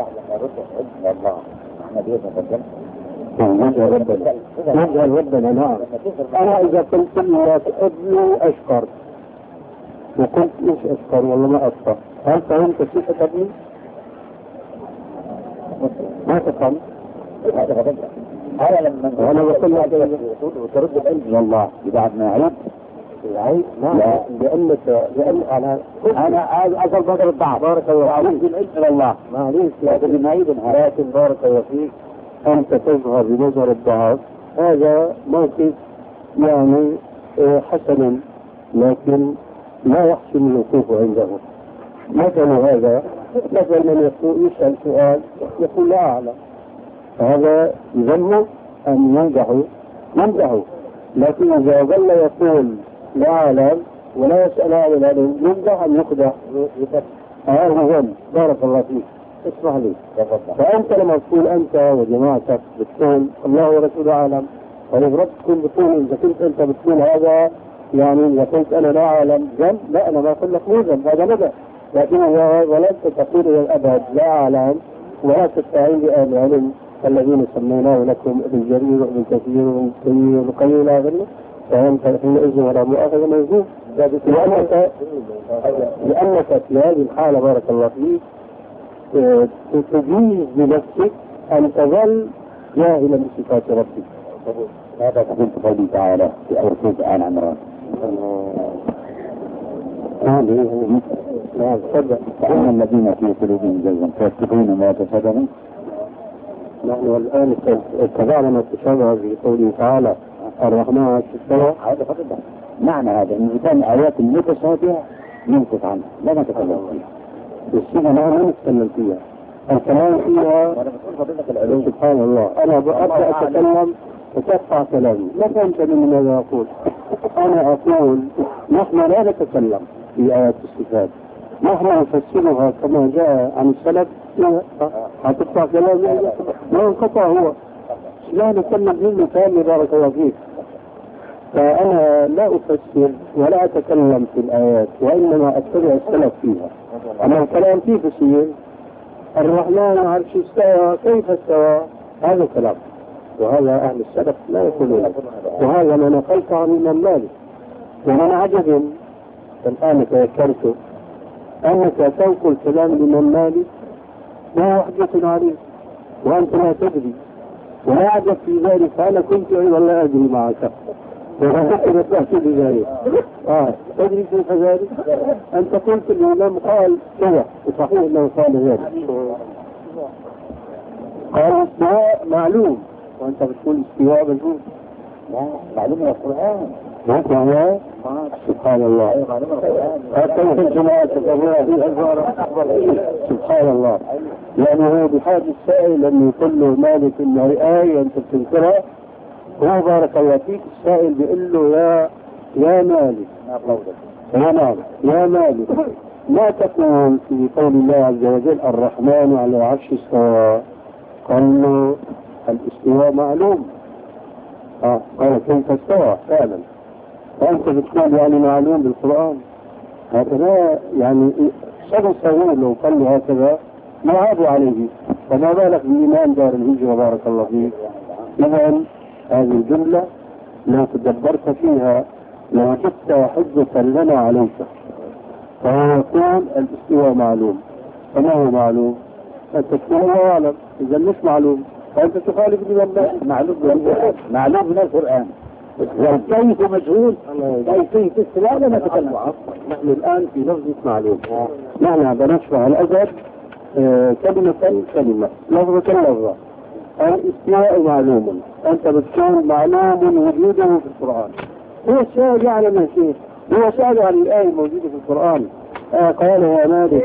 نجهل ربنا نجهل ربنا. نعم أنا إذا قلت لك ابني أشكر وقلت مش أشكر والله ما أشكر، هل فهمت صفة ابني؟ ما تفهم؟ أنا لما أنا بقول لك وترد قلبي والله بعد ما عيب العيب لا لأنك لأن أنا أنا أصل بدر الضعف بارك الله فيك العلم إلى الله معليش لكن نعيد لكن بارك الله فيك أنت تظهر بنظر الضعف، هذا موقف يعني حسنا لكن لا يحسن الوقوف عنده. مثل هذا مثل من يقول يسأل سؤال يقول لا أعلم، هذا يذم أن ينجحوا ينجحوا، لكن إذا ظل يقول لا أعلم ولا يسأل عن العلم ينجح أن يخدع. هذا هو بارك الله فيك. اسمح لي، فأنت لما تقول أنت وجماعتك بتقول الله ورسوله أعلم ولو تكون بتقول إذا كنت أنت بتقول هذا يعني إذا كنت أنا لا أعلم ذنب، لا أنا ما أقول لك مو ذنب، هذا ندى. لكن ولست تقول إلى الأبد لا أعلم ولا تستعين بأهل العلم الذين سميناه لكم ابن جرير وابن كثير وابن كثير وقيل إلى آخره، فأنت حينئذ ولا مؤاخذة موجود. لأنك لأنك في هذه الحالة بارك الله فيك تجيز بنفسك أن تظل جاهلا بصفات ربك. هذا تقول قوله تعالى في أول سورة آل عمران. نعم صدق. فأما الذين في قلوبهم زيغ فيتبعون ما يتشابه. نحن الآن اتبعنا ما تشابه في قوله تعالى الرحمن على العرش استوى. هذا فقط معنى هذا إن كان آيات متشابهة ننقص عنها لا نتكلم فيها. الصفة لا نتكلم فيها، الكلام فيها سبحان الله. أنا أبدأ أتكلم وتقطع كلامي، ما فهمت من ماذا أقول. أنا أقول نحن لا نتكلم في آيات الصفات، نحن نفسرها كما جاء عن السلف. هتقطع كلامي ما انقطع هو، لا نتكلم منه ثاني بارك الله فيك. فأنا لا أفسر ولا أتكلم في الآيات وإنما أتبع السلف فيها. أما الكلام كيف يصير؟ الرحمن على العرش استوى، كيف استوى؟ هذا كلام، وهذا أهل السلف لا يقولون، وهذا ما نقلت عن الإمام مالك. ومن عجب الآن تذكرت أنك تنقل كلام الإمام مالك ما حجة عليه وأنت لا تدري، ولا عجب في ذلك. أنا كنت أيضا لا أدري معك وأنا تأتي بذلك. آه تدري كيف ذلك؟ أنت قلت الإمام قال كذا وصحيح أنه قال ذلك. قال استواء معلوم وأنت بتقول استواء مجهول. لا معلوم من القرآن. ما معناه؟ سبحان الله. كيف الجماعة سبحان الله. يعني هو بحاجة السائل أن يقول له مالك إنه آية أنت بتنكرها، هو بارك الله فيك السائل بيقول له يا يا مالك يا مالك يا مالك ما تقول في قول الله عز وجل الرحمن على العرش استوى؟ قال له الاستواء معلوم. اه قال كيف استوى فعلا؟ وانت بتقول يعني معلوم بالقرآن. هكذا يعني شخص صغير لو قال له هكذا ما عابوا عليه، فما بالك بإمام دار الهجرة بارك الله فيك. إذن هذه الجملة لو تدبرت فيها لوجدت حجة لنا عليك. فهو يقول الاستواء معلوم، فما هو معلوم؟ أنت تقول الله أعلم، إذا مش معلوم فأنت تخالف بالله. معلوم معلوم من القرآن والكيف مجهول. كيف الاستواء لا نتكلم. نحن الآن في لفظة معلوم، نحن بنشرح الأدب آه كلمة كلمة لفظة لفظة. الاستواء معلوم، أنت بتقول معلوم وجوده في القرآن. هو السائل يعلم يا شيخ، هو سأل عن الآية الموجودة في القرآن. آه قال يا مالك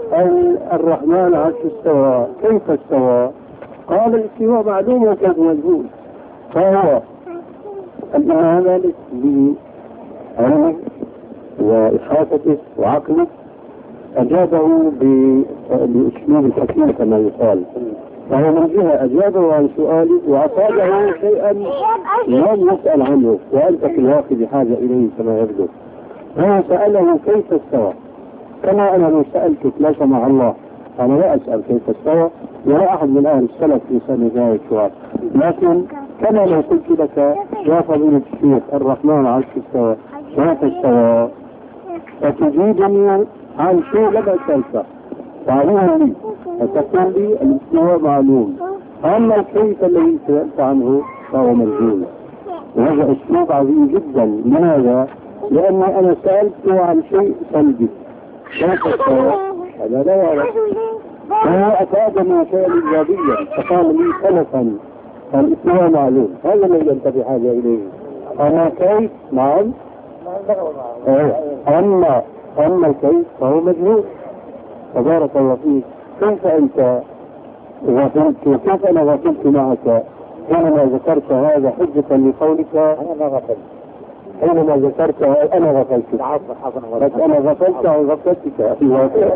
الرحمن عرش استوى، كيف استوى؟ قال الاستواء معلوم وكيف مجهول. فهو الإمام مالك بعلمه وإحاطته وعقله أجابه بأسلوب الحكيم كما يقال. فهو من جهة أجابه عن سؤالي وأصابه شيئا لم يسأل عنه، وأنت في الواقع بحاجة إليه كما يبدو. هو سأله كيف استوى، كما أنا لو سألتك لا سمح الله أنا لا أسأل كيف استوى، ولا أحد من أهل السلف يسأل ذلك السؤال. لكن كما لو قلت لك يا فضيلة الشيخ الرحمن عرش استوى كيف استوى، فتجيبني عن شيء لم أسألك تعلمه لي فتقول لي الاستواء معلوم، أما الكيف الذي سألت عنه فهو مجهول. وهذا أسلوب عظيم جدا. لماذا؟ لأني أنا سألته عن شيء سلبي كيف استوى، هذا لا يعرف. فهو أفادني شيئا إيجابيا فقال لي سلفا الاستواء معلوم، هذا الذي أنت بحاجة إليه. أما كيف؟ نعم. أما أما الكيف فهو مجهول. تبارك الله فيك. كيف أنت غفلت وكيف أنا غفلت معك حينما ذكرت هذا حجة لقولك أنا ما غفلت. حينما ذكرت أنا غفلت بس أنا غفلت عن غفلتك في واقع.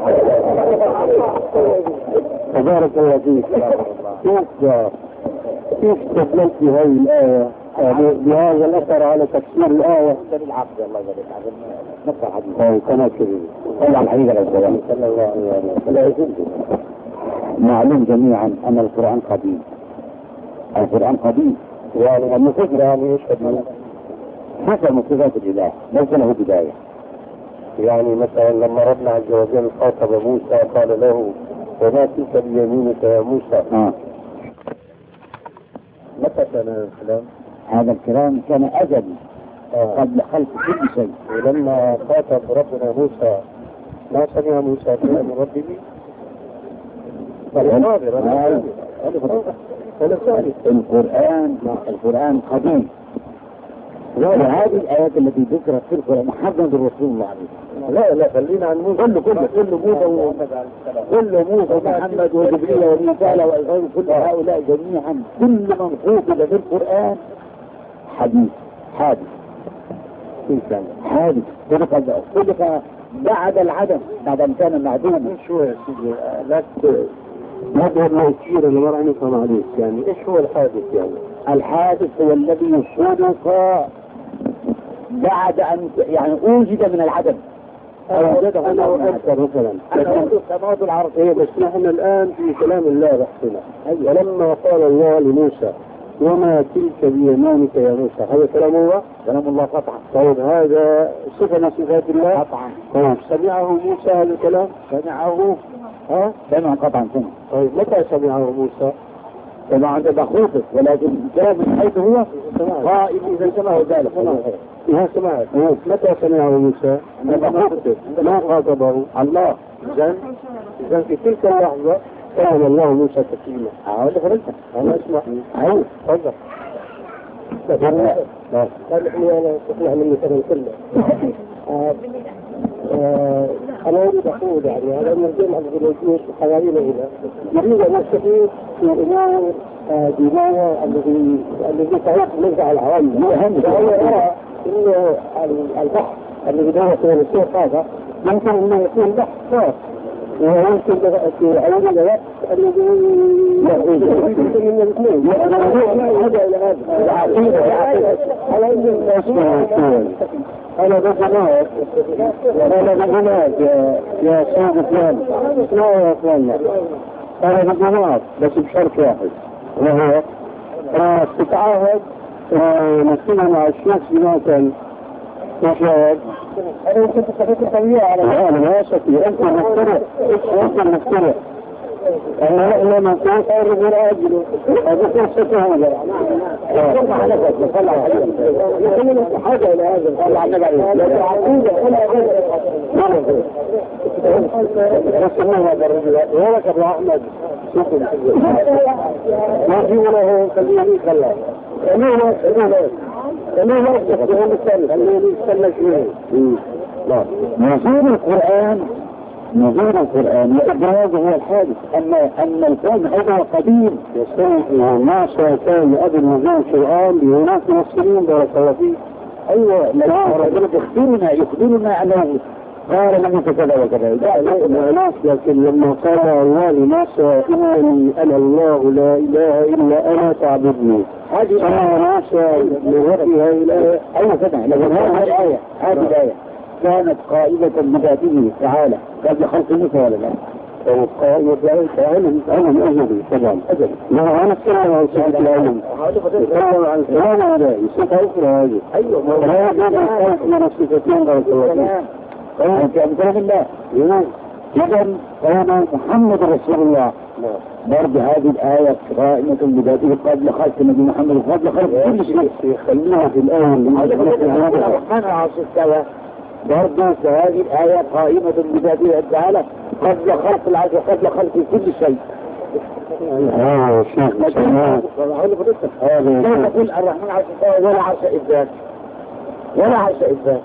تبارك الله فيك. كيف كيف استدللت بهذه الآية بهذا الأثر على تفسير الآية العقد الله يبارك فيك نقرأ حديث كما كذب طبعا الحقيقة الأولى صلى الله عليه وسلم. معلوم جميعا أن القرآن قديم. القرآن قديم يعني المفسر يعني ايش قديم؟ حسب مقتضيات الإله ليس له بداية. يعني مثلا لما ربنا عز وجل خاطب موسى قال له وما تلك بيمينك يا موسى. آه. متى كان هذا الكلام؟ هذا الكلام كان أزلي آه. قبل خلق كل شيء. ولما خاطب ربنا موسى ما سمع موسى كلام ربه؟ القرآن القرآن قديم. وهذه الآيات التي ذكرت في القرآن محمد رسول الله عليه. لا لا خلينا عن موسى. كله كله كله موسى كله موسى ومحمد وجبريل وميكال والغير كل هؤلاء جميعا كل من خوطب في القرآن حديث حادث حادث خلق خلق بعد العدم بعد أن كان معدوما. شو يا سيدي لا هذا ما يصير اللي مرة نفهم عليك يعني ايش هو الحادث يعني؟ الحادث هو الذي خلق بعد أن يعني أوجد من العدم. أوجده أنا وأكثر مثلا السماوات والأرض. إيه بس نحن الآن في كلام الله بحثنا. ولما قال الله لموسى وما تلك بيمينك يا موسى هذا كلام الله؟ كلام الله قطعا. طيب هذا صفة من صفات الله؟ قطعا. طيب سمعه موسى هذا الكلام؟ سمعه ها سمع قطعا سمع. طيب متى سمعه موسى؟ سمع عند بخوطه ولكن الكلام من حيث هو قائم إذا سمعه ذلك. إذا سمعت متى سمعه موسى؟ بخوطه ما خاطبه الله. إذن إذن في تلك اللحظة كلم الله موسى تكليما. أقول لك أنت أنا أسمع. أيوه تفضل. قال إني أنا تسمع مني كلام كله. أنا أريد أقول يعني على أن الجمع الجنوبية حوالينا هنا يريد أن نستفيد في أمور دينية الذي الذي تعيش نزع العوام. وهو يرى إنه البحث الذي دار في الشيخ هذا يمكن أنه يكون بحث خاص ويمكن في أول الوقت الذي يمكن من الاثنين هذا إلى هذا العقيدة العقيدة على أن الناس أنا بجماعة أنا بجماعة يا سيد فلان اسمعوا يا فلان أنا بجماعة بس بشرط واحد وهو تتعاهد نفسنا مع الشيخ بناء مشاهد أنا كنت تخطيط الطبيعة على العالم لا شكي أنت مخترع أنت مخترع أنا لما كنت أعرف ولا أجله هذا قصة هذا صلى على ذلك صلى على ذلك حاجة إلى هذا صلى على النبي لكن عقيدة ولا غير بس ما هذا الرجل ولك أبو أحمد شكرا ما في ولا هو خليني خلاه خلينا خلينا خلينا خلينا خلينا خلينا شوي نزول القرآن نزول القرآن هذا هو الحادث. أما أن الكون هذا قديم يستوي ما كان قبل نزول القرآن بهناك مسلمين بارك الله فيه. أيوة لا ربنا يخبرنا يخبرنا أنه قال لم كذا وكذا. لا لكن لما قال الله لموسى إنني أنا الله لا إله إلا أنا فاعبدني هذه أنا موسى لوجه الآية. أيوة كذا لكن هذه الآية هذه الآية كانت قائمة بذاته تعالى قبل خلق موسى ولا لا؟ كانت قائمة بذاته علم علم أجنبي طبعا أجنبي. ما أنا أتكلم عن صفة العلم أتكلم عن الكلام هذا صفة أخرى هذه. أيوة هذا من الصفتين بارك الله فيه. أنت أمثال الله إذا كان محمد رسول الله برد هذه الآية قائمة بذاته قبل خلق النبي محمد قبل خلق كل شيء. يخليها في الأول الرحمن عاصي السوا برضه هذه الآية قائمة بذاته تعالى قبل خلق العرش قبل خلق كل شيء. اه شيخ كيف تقول الرحمن عاصي السوا ولا عرش إذات ولا عرش إذات؟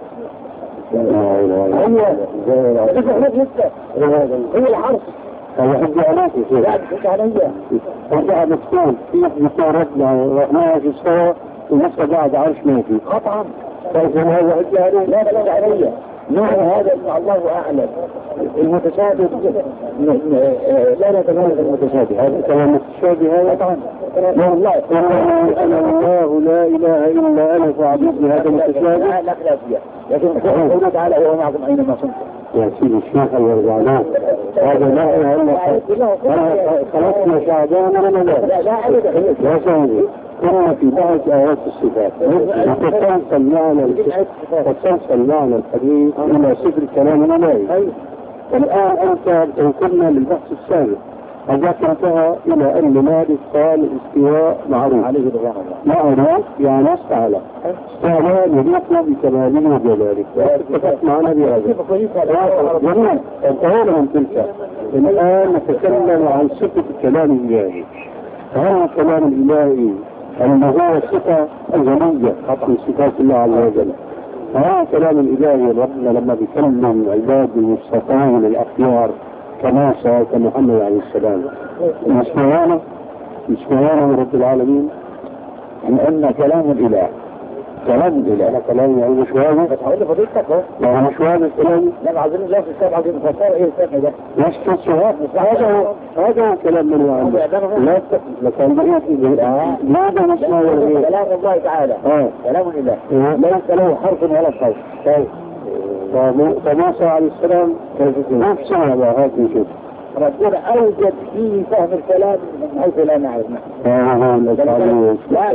ايوه هي العرش هو حد عليك لا تحكي عليا رجع مكتوب فيه مطارتنا ورحمة في السواء ونفسه بعد عرش ما فيه قطعا. طيب هذا حد عليك لا تحكي عليا نوع هذا الله أعلم. المتشابه لا نتميز المتشابه، هذا كلام المتشابه هذا طبعا والله أنا الله لا إله إلا أنا فاعبدني، هذا المتشابه لا لا فيها. لكن قوله تعالى هو معكم أينما كنتم. يا سيدي الشيخ الورزانات هذا لا إله إلا الله خلقنا شعبان ولا لا لا لا يا سيدي كنا في بعض آيات الصفات وتسلسل معنا وتسلسل معنا الحديث إلى صدر كلام الإلهي. الآن أنت تنقلنا للبحث السابق، هذاك انتهى إلى أن مالك قال الاستواء معروف عليه رضوان الله، معروف يعني استعلى استعلى يليق بكماله وجلاله، اتفق معنا بهذا جميل. انتهينا من تلك، الآن نتكلم عن صفة الكلام الإلهي. هذا الكلام الإلهي أنه هو صفة أزلية من صفات الله عز وجل. هذا الكلام الإلهي ربنا لما بيكلم عباده المصطفين الأخيار كموسى كمحمد عليه السلام، مش معنى مش معنى رب العالمين أن كلام الإله كلام الإله كلام يعني مش واضح. بس هقول لفضيلتك اهو مش واضح الكلام. لا عايزين نلاقي السبعة عايزين نفسر ايه السبعة ده؟ مش كسوات هذا هو هذا كلام من وعند لا لكن ماذا نسمع كلام الله تعالى كلام الإله ليس له حرف ولا صوت. فموسى عليه السلام ما سمع هذا نشوف ربنا أوجد فيه فهم الكلام من حيث لا نعلم. لا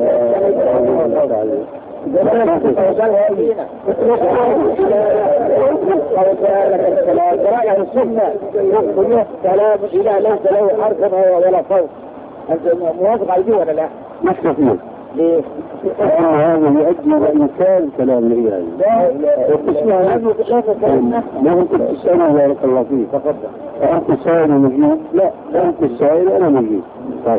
يعني السنة كلام إله ليس له حرف ولا صوت. أنت موافق على دي ولا لا؟ مش كثير. ليه؟ هذا يؤدي إلى إنكار كلام الإله. وتسمع هذا تشافى كلامنا. ما أنت تسأله بارك الله فيك. تفضل. أنت سائل مجيب؟ لا، أنت سائل أنا مجيب. طيب.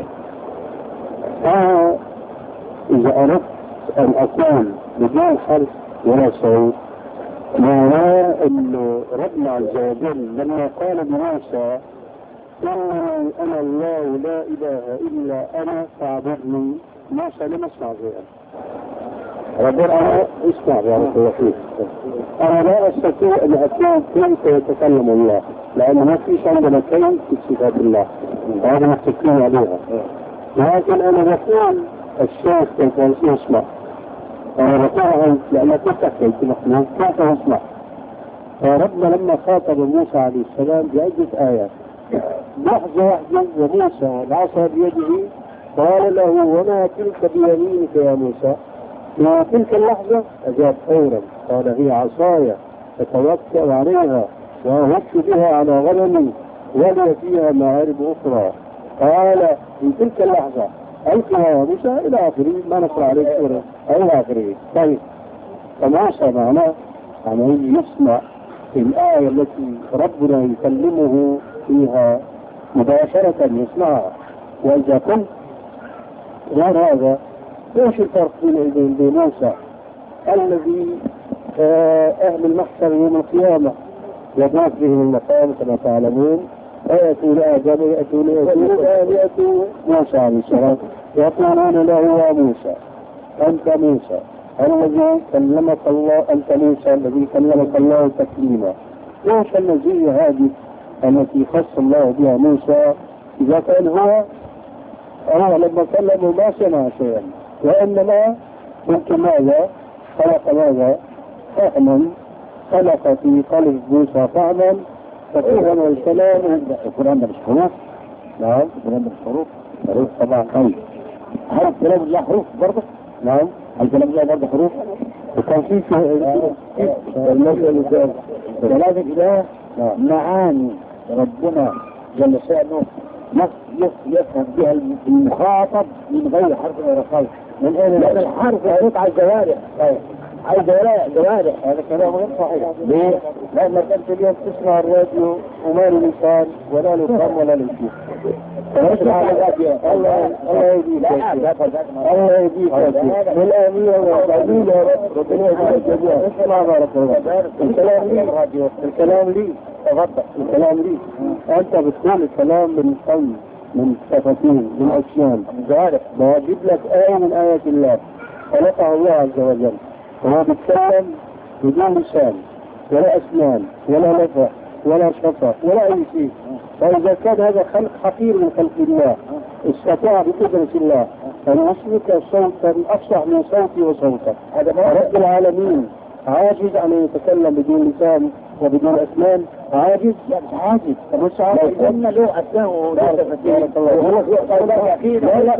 آه إذا أردت أن أقول بدون حرف ولا صوت معناه أنه ربنا عز وجل لما قال بموسى إنني أنا الله لا إله إلا أنا فاعبدني، موسى لم يسمع شيئا. ربنا أنا اسمع بارك الله فيك. أنا لا أستطيع أن أقول كيف يتكلم الله لأن ما فيش عندنا كيف في صفات الله وهذا متفقين عليها. لكن أنا بقول الشيخ كيف يسمع، أنا بقول لأن كنت كيف نحن كيف يسمع. فربنا لما خاطب موسى عليه السلام بعدة آيات لحظة واحدة وموسى العصا بيده قال له وما تلك بيمينك يا موسى. في تلك اللحظة أجاب فورا قال هي عصايا أتوكل عليها وأهش بها على غنمي ولي فيها مآرب أخرى. قال في تلك اللحظة ألقها يا موسى إلى آخره ما نقرأ عليه سورة إلى آخره. طيب فموسى معناه يعني يسمع الآية التي ربنا يكلمه فيها مباشرة يسمعها. وإذا كنت غير هذا ايش الفرق بين بين موسى الذي أهل المحشر يوم القيامة يضاف بهم المقام كما تعلمون يأتوا لآدم يأتوا لآدم يأتوا موسى عليه السلام يقولون له يا موسى أنت موسى الذي كلمك الله، أنت موسى الذي كلمك الله تكليما. ايش المزية هذه التي خص الله بها موسى إذا كان هو هو لما كلمه ما سمع شيئا وإنما ممكن ماذا خلق ماذا فهما خلق في قلب موسى فهما ففهم الكلام. القرآن ده مش حروف؟ نعم القرآن ده مش حروف. حروف طبعا خير. هل كلام الله حروف برضه؟ نعم. هل كلام الله برضه حروف؟ وكان في المسألة كلام الإله معاني ربنا جل شأنه يفهم بها المخاطب من غير حرف ولا صوت. من اين؟ لأن الحرف يعود على الجوارح. على الجوارح جوارح هذا كلام غير صحيح. ليه؟ لأنك أنت اليوم تسمع الراديو وما له لسان ولا له فم ولا له شيء. اسمع الراديو الله الله يهديك الله يهديك والآمية والعبيد يا رب ربنا يهديك جميعا. اسمع بارك الله. الكلام لي الكلام لي تفضل. الكلام لي أنت بتقول الكلام من قلب من تفاصيل من أجسام ذلك بجيب لك آية من آيات الله خلقها الله عز وجل وهو بيتكلم بدون لسان ولا أسنان ولا نفع ولا شفة ولا أي شيء. فإذا كان هذا خلق حقير من خلق الله استطاع بقدرة الله أن يسمك صوتا أفصح من صوتي وصوتك، هذا رب العالمين عاجز أن يتكلم بدون لسان وبدون أسنان؟ عاجز؟ لا مش عاجز، مش عاجز لأن له أسنان وله شفتين. لا لا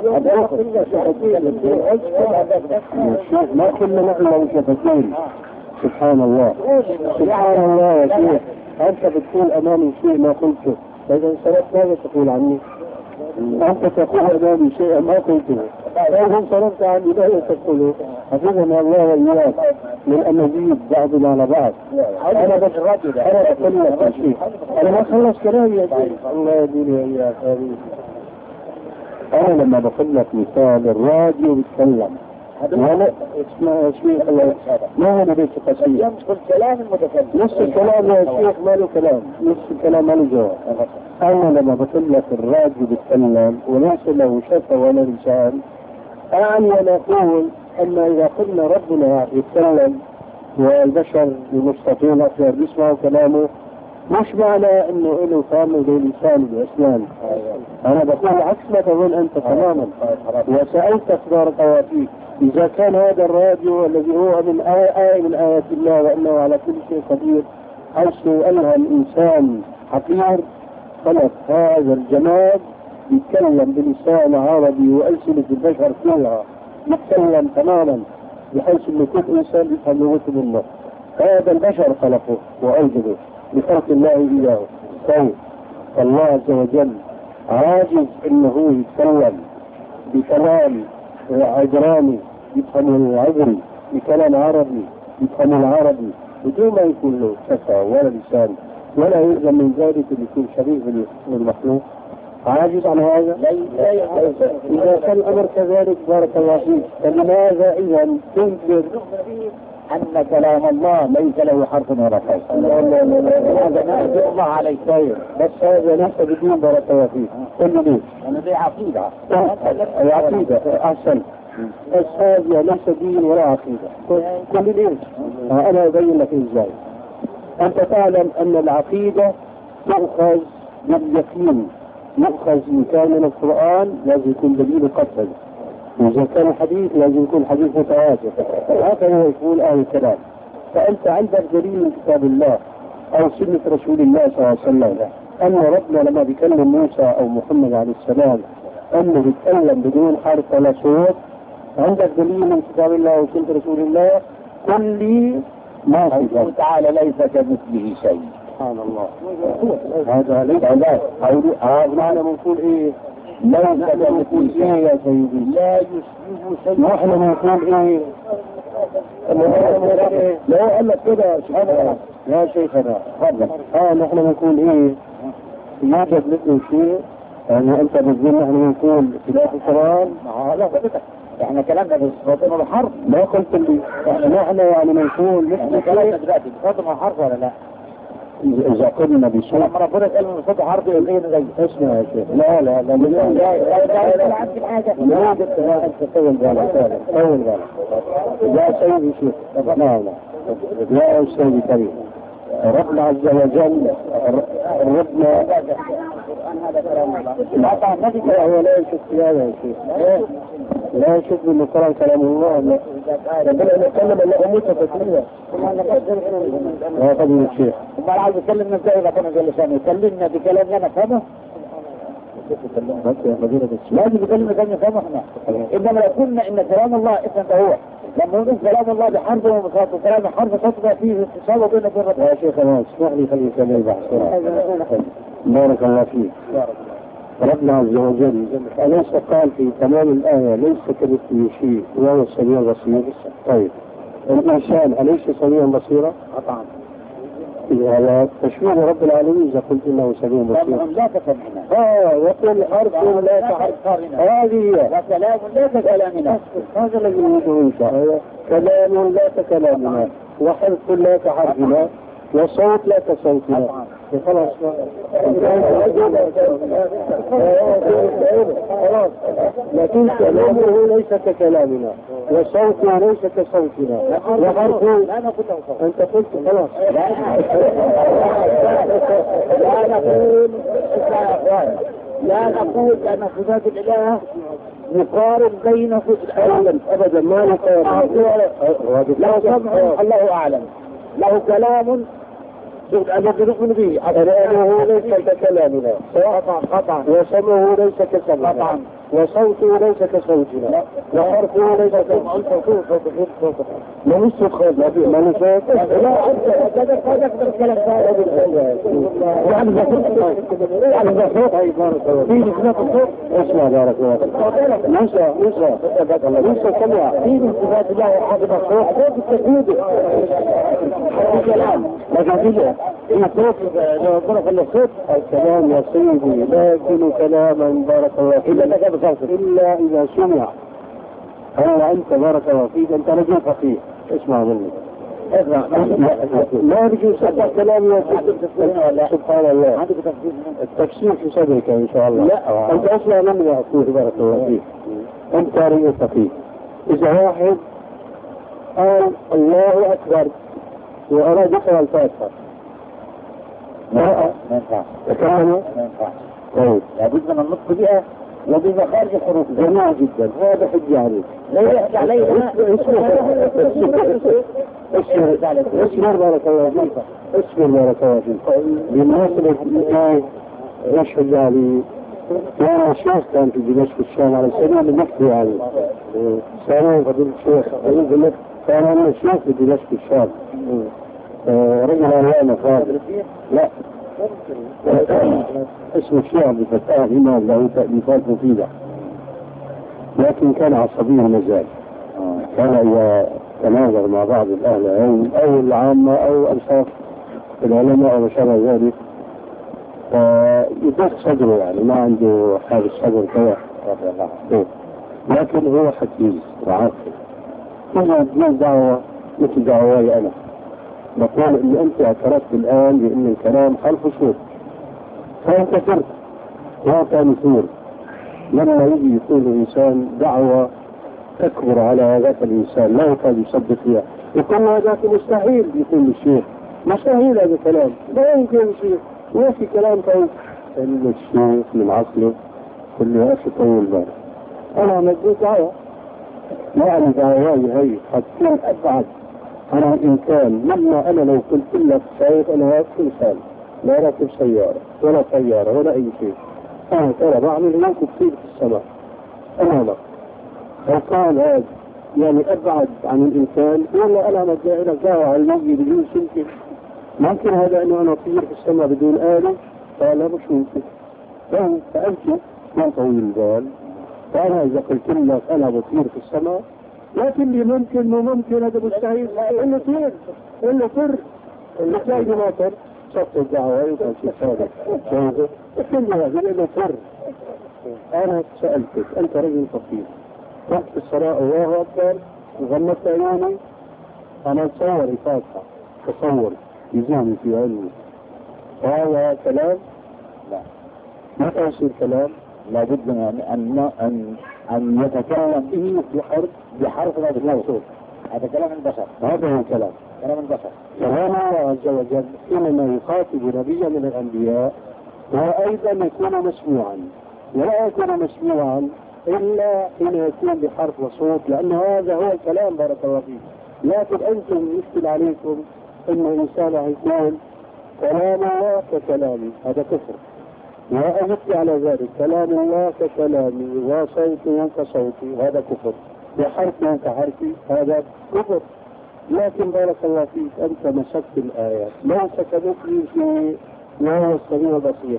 الشيخ ما كنا نحن له شفتين. سبحان الله سبحان الله يا شيخ، أنت بتقول أمامي شيء ما قلته، فإذا انصرفت ماذا تقول عني؟ أنت تقول أمامي شيئا ما قلته، فإذا انصرفت عني ماذا تقوله؟ حفظنا الله وإياك من أن نزيد بعضنا على بعض. أنا بس أنا بقول لك يا شيخ، أنا ما خلص كلامي يا شيخ. الله يهديني وإياك. أنا لما بقول لك مثال الراديو بيتكلم ولا اسمه شيخ ما هو بيت قصير ينقل كلام المتكلم، نص الكلام يا شيخ ما له كلام، نص الكلام ما له جواب. أنا لما بقول لك الراديو بيتكلم وليس له شفة ولا لسان، أعني ونقول أن إذا قلنا ربنا يتكلم والبشر المستطيعون أكثر بيسمعوا كلامه، مش معنى أنه له فم وله لسان وأسنان. أنا بقول عكس ما تظن أنت تماما. وسألتك بارك الله فيك إذا كان هذا الراديو الذي هو من آية من آيات الله وأنه على كل شيء قدير، حيث أنها الإنسان حقير، خلق هذا الجماد يتكلم بلسان عربي وألسنة البشر كلها يتكلم تماما بحيث أن كل إنسان يفهم لغته منه. هذا البشر خلقه وأوجده بخلق الله إياه. طيب الله عز وجل عاجز أنه يتكلم بكلام عبراني يفهم العبري، بكلام عربي يفهم العربي بدون ما يكون له شفة ولا لسان ولا يلزم من ذلك أن يكون شريك بالمخلوق؟ عاجز عن هذا؟ إذا كان الأمر كذلك بارك الله فيك، فلماذا إذا تنكر أن كلام الله ليس له حرف ولا صوت؟ هذا ما الله عليك خير، بس هذا ليس بدين بارك الله فيك. قل لي أنا دي عقيدة. العقيدة أحسن، بس هذا ليس دين ولا عقيدة. قل لي ليش؟ أنا أبين لك إزاي. أنت تعلم أن العقيدة تؤخذ باليقين، يؤخذ إن كان من القرآن لازم يكون دليل قطعي، وإذا كان الحديث لازم يكون حديث متواتر، هكذا هو يقول أهل الكلام. فأنت عندك دليل من كتاب الله أو سنة رسول الله صلى الله عليه وسلم أن ربنا لما بيكلم موسى أو محمد عليه السلام أنه بيتكلم بدون حرف ولا صوت، عندك دليل من كتاب الله وسنة رسول الله؟ قل لي ما في تعالى ليس كمثله شيء. سبحان الله. هذا ليس علاج. هذا معنى بنقول ايه؟ ليس كمثله شيء يا سيدي، لا يشبه شيء. نحن بنقول ايه؟ لو قال لك كده سبحان الله يا شيخنا تفضل. اه نحن بنقول ايه؟ يوجد مثل شيء، يعني انت بتقول نحن بنقول في القرآن. لا بدك احنا كلامنا بصوتنا بحرف، ما قلت لي احنا يعني بنقول مثل كلامنا دلوقتي بصوتنا حرف ولا لا؟ إذا قلنا بصوت لما ربنا قال من صوت حرف يقول زي اسمع يا شيخ. لا لا لا لا لا لا عندي حاجة لا جبت لا أنت طول بالك طول بالك يا سيدي شيخ. لا لا يا أستاذي كريم، ربنا عز وجل ربنا هذا كلام الله هو لا يشك في هذا يا شيخ، لا يشك من القرآن كلام الله. ربنا نتكلم الله موسى تكليما يا فضيلة الشيخ. ما عايز يكلمنا ازاي اذا كنا جل شانه؟ يكلمنا بكلام لا نفهمه؟ لازم يكلمنا كلام نفهمه احنا. انما لو قلنا ان كلام الله اسمه هو لما نقول كلام الله بحرف ومصاب وكلام حرف تطبع فيه اتصال بين الجرة. يا شيخ انا اسمح لي خلي يكمل البحث. بارك الله فيك. ربنا عز وجل أليس قال في تمام الآية ليس كمثله شيء وهو السميع البصير؟ طيب الإنسان أليس سميعا بصيرا؟ طبعا. هذا تشبيه رب العالمين إذا قلت إنه سميع بصير. لا تفهمنا. آه وكل حرف لا تحرف. هذه وكلام لا ككلامنا. هذا الذي نريده إن شاء الله. كلام لا ككلامنا، وحرف لا كحرفنا، وصوت لا كصوتنا، خلاص خلاص. لكن كلامه ليس ككلامنا وصوته ليس كصوتنا وحرفه. انت قلت خلاص. لا نقول لا نقول ان صفات الاله نقارن بين ابدا ابدا ما نقارن. له سمع الله اعلم، له كلام الذي نؤمن به، كلامه ليس ككلامنا قطعا قطعا، وسمعه ليس كسمعنا قطعا، وصوته ليس كصوتنا وحرفه ليس كصوت. ما هو الصوت خالص ما فيه ما له صوت. لا انت هذا اكثر كلام يعني يعني الصوت اي بارك الله فيك. في خلاف الصوت. اسمع بارك الله فيك. موسى موسى موسى سمع في صفات الله حافظ الصوت صوت التجويد في كلام لكن في صوت لو ضرب الصوت الكلام يا سيدي لا يكون كلاما بارك الله فيك الا اذا بصوت الا اذا سمع. هلا انت بارك الله فيك انت رجل فقيه اسمع مني لا يرجو سبع كلام يا سبحان الله. التفسير في صدرك ان شاء الله. لا انت اصلا لم يعطوه بارك الله فيك. انت رجل فقيه. اذا واحد قال الله اكبر واراد يقرا الفاتحه ما ينفع تكلم ما ينفع طيب لابد من النطق بها وبما خارج الحروف. جميل جدا هذا حجة عليك. لا يحجى عليها. اسمر بارك الله فيك. اسمر بارك الله فيك. بالنسبة لي ايش حجة علي؟ كان شيخ كان في دمشق الشام على سبيل المحكي يعني سنة قبل الشيخ كان أنا شيخ في دمشق الشام رجل علامة فاضل. لا اسمه الشيخ عبد الفتاح إمام له تأليفات مفيدة لكن كان عصبي المزاج. كان يتناظر مع بعض الأهل العلم أو العامة أو أنصاف العلماء أو شابه ذلك فيضيق صدره يعني ما عنده حال الصدر كذا لكن هو حكيم وعاقل. هذا بدون دعوة مثل دعواي أنا بقول إن أنت اعترفت الآن بأن الكلام خلف صوت فأنت فرق وأنت مثور. لما يجي يقول الإنسان دعوة تكبر على ذاك الإنسان لا يكاد يصدق فيها يقول هذاك مستحيل يقول الشيخ مستحيل هذا الكلام لا يمكن الشيخ وفي كلام طيب الشيخ من عقله كل يا أخي طول بالك أنا مجدود دعوة يعني دعواي هي حتى أبعد أنا إنسان لما أنا لو قلت لك شايف أنا هذا إنسان لا راكب سيارة ولا طيارة ولا أي شيء أنا ترى بعمل هناك كثير في السماء أمامك فقال هذا يعني أبعد عن الإنسان ولا أنا مجاعل دعوة على المجي بدون سلكة ممكن هذا أنه أنا أطير في السماء بدون آلة قال مش ممكن فأنت ما طويل البال فأنا إذا قلت لك أنا بطير في السماء لكن لي ممكن مو ممكن هذا مستحيل إنه طير إنه طر إنه تلاقي ما طر صفت الدعوة يبقى شيء صادق شاهده كل هذا إنه طر. أنا سألتك أنت رجل فقير رحت الصلاة الله أكبر وغمضت عيوني أنا أتصور الفاتحة تصور يزوني في علمي وهذا كلام لا ما تأثير كلام لابد من أن أن أن يتكلم به بحرف بحرف هذا الصوت. هذا كلام البشر. هذا هو الكلام كلام البشر. كلام الله عز وجل حينما يخاطب نبيا من الأنبياء هو أيضا يكون مسموعا ولا يكون مسموعا إلا حين يكون بحرف وصوت لأن هذا هو الكلام بارك الله فيك. لكن أنتم يشكل عليكم أن الإنسان يقول كلام الله ككلامي هذا كفر وأجبت على ذلك كلام الله ككلامي وصوته كصوتي هذا كفر وحرفه كحرفي هذا كفر. لكن بارك الله فيك أنت مسكت الآيات ليس كمثله شيء وهو السميع البصير.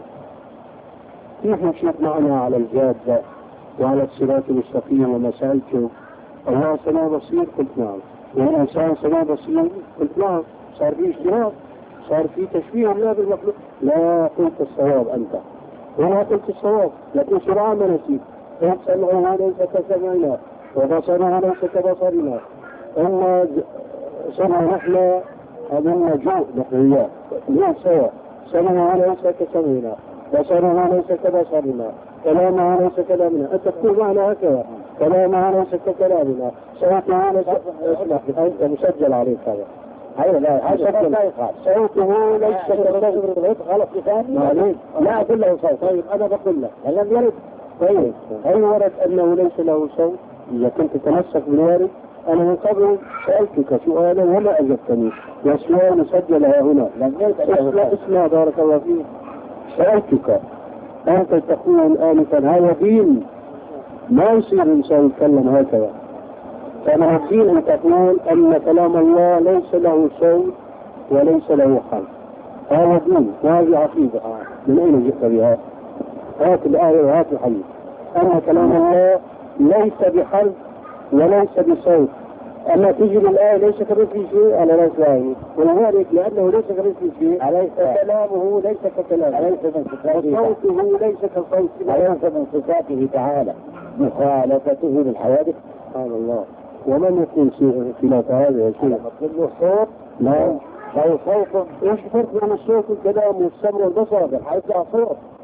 كيف مشيت معنا على الجادة وعلى الصراط المستقيم وما سألته الله سميع بصير قلت نعم والإنسان سميع بصير قلت نعم صار في اجتهاد صار في تشبيه الله بالمخلوق. لا قلت الصواب أنت ولا قلت الصواب لكن سرعة ما نسيت إن سمعه ليس كسمعنا وبصره ليس كبصرنا إن سمع نحن أمنا جوء نحن إياه لا سوا سمعها ليس كسمعنا، بصرها ليس كبصرنا، كلامها ليس كلامنا. أنت تقول معنا هكذا، كلامها ليس ككلامنا، صوتها ليس. اسمع أنت مسجل عليك هذا. ايوه لا هذا لا يقال. صوته ليس كصوت. غلط لساني. لا اقول له صوت. طيب أنا بقول لك لم يرد. طيب هل ورد أنه ليس له صوت؟ إذا كنت تتمسك بالوارد. أنا من قبل سألتك سؤالا وما أجبتني، والسؤال مسجل هنا. لم يرد. اسمع اسمع بارك الله فيك. سألتك أنت تقول آنفا هذا دين، ما يصير إنسان يتكلم هكذا. فأنا أريد أن تقول أن كلام الله ليس له صوت وليس له حرف. هذا دين وهذه عقيدة. من أين جئت بها؟ هات الآية وهات الحديث. أن كلام الله ليس بحرف وليس بصوت. أما تجي الآية ليس كمثله شيء، أنا لا أسمعه، ولذلك لأنه ليس كمثله شيء أليس كلامه ليس ككلامه، أليس من صفاته، وصوته ليس كصوته، أليس من صفاته تعالى مخالفته للحوادث. سبحان الله. ومن يقول شيء خلاف هذا شيء؟ كل صوت لا له صوت. ايش فرق بين الصوت والكلام والسمع والبصر؟ حيث صوت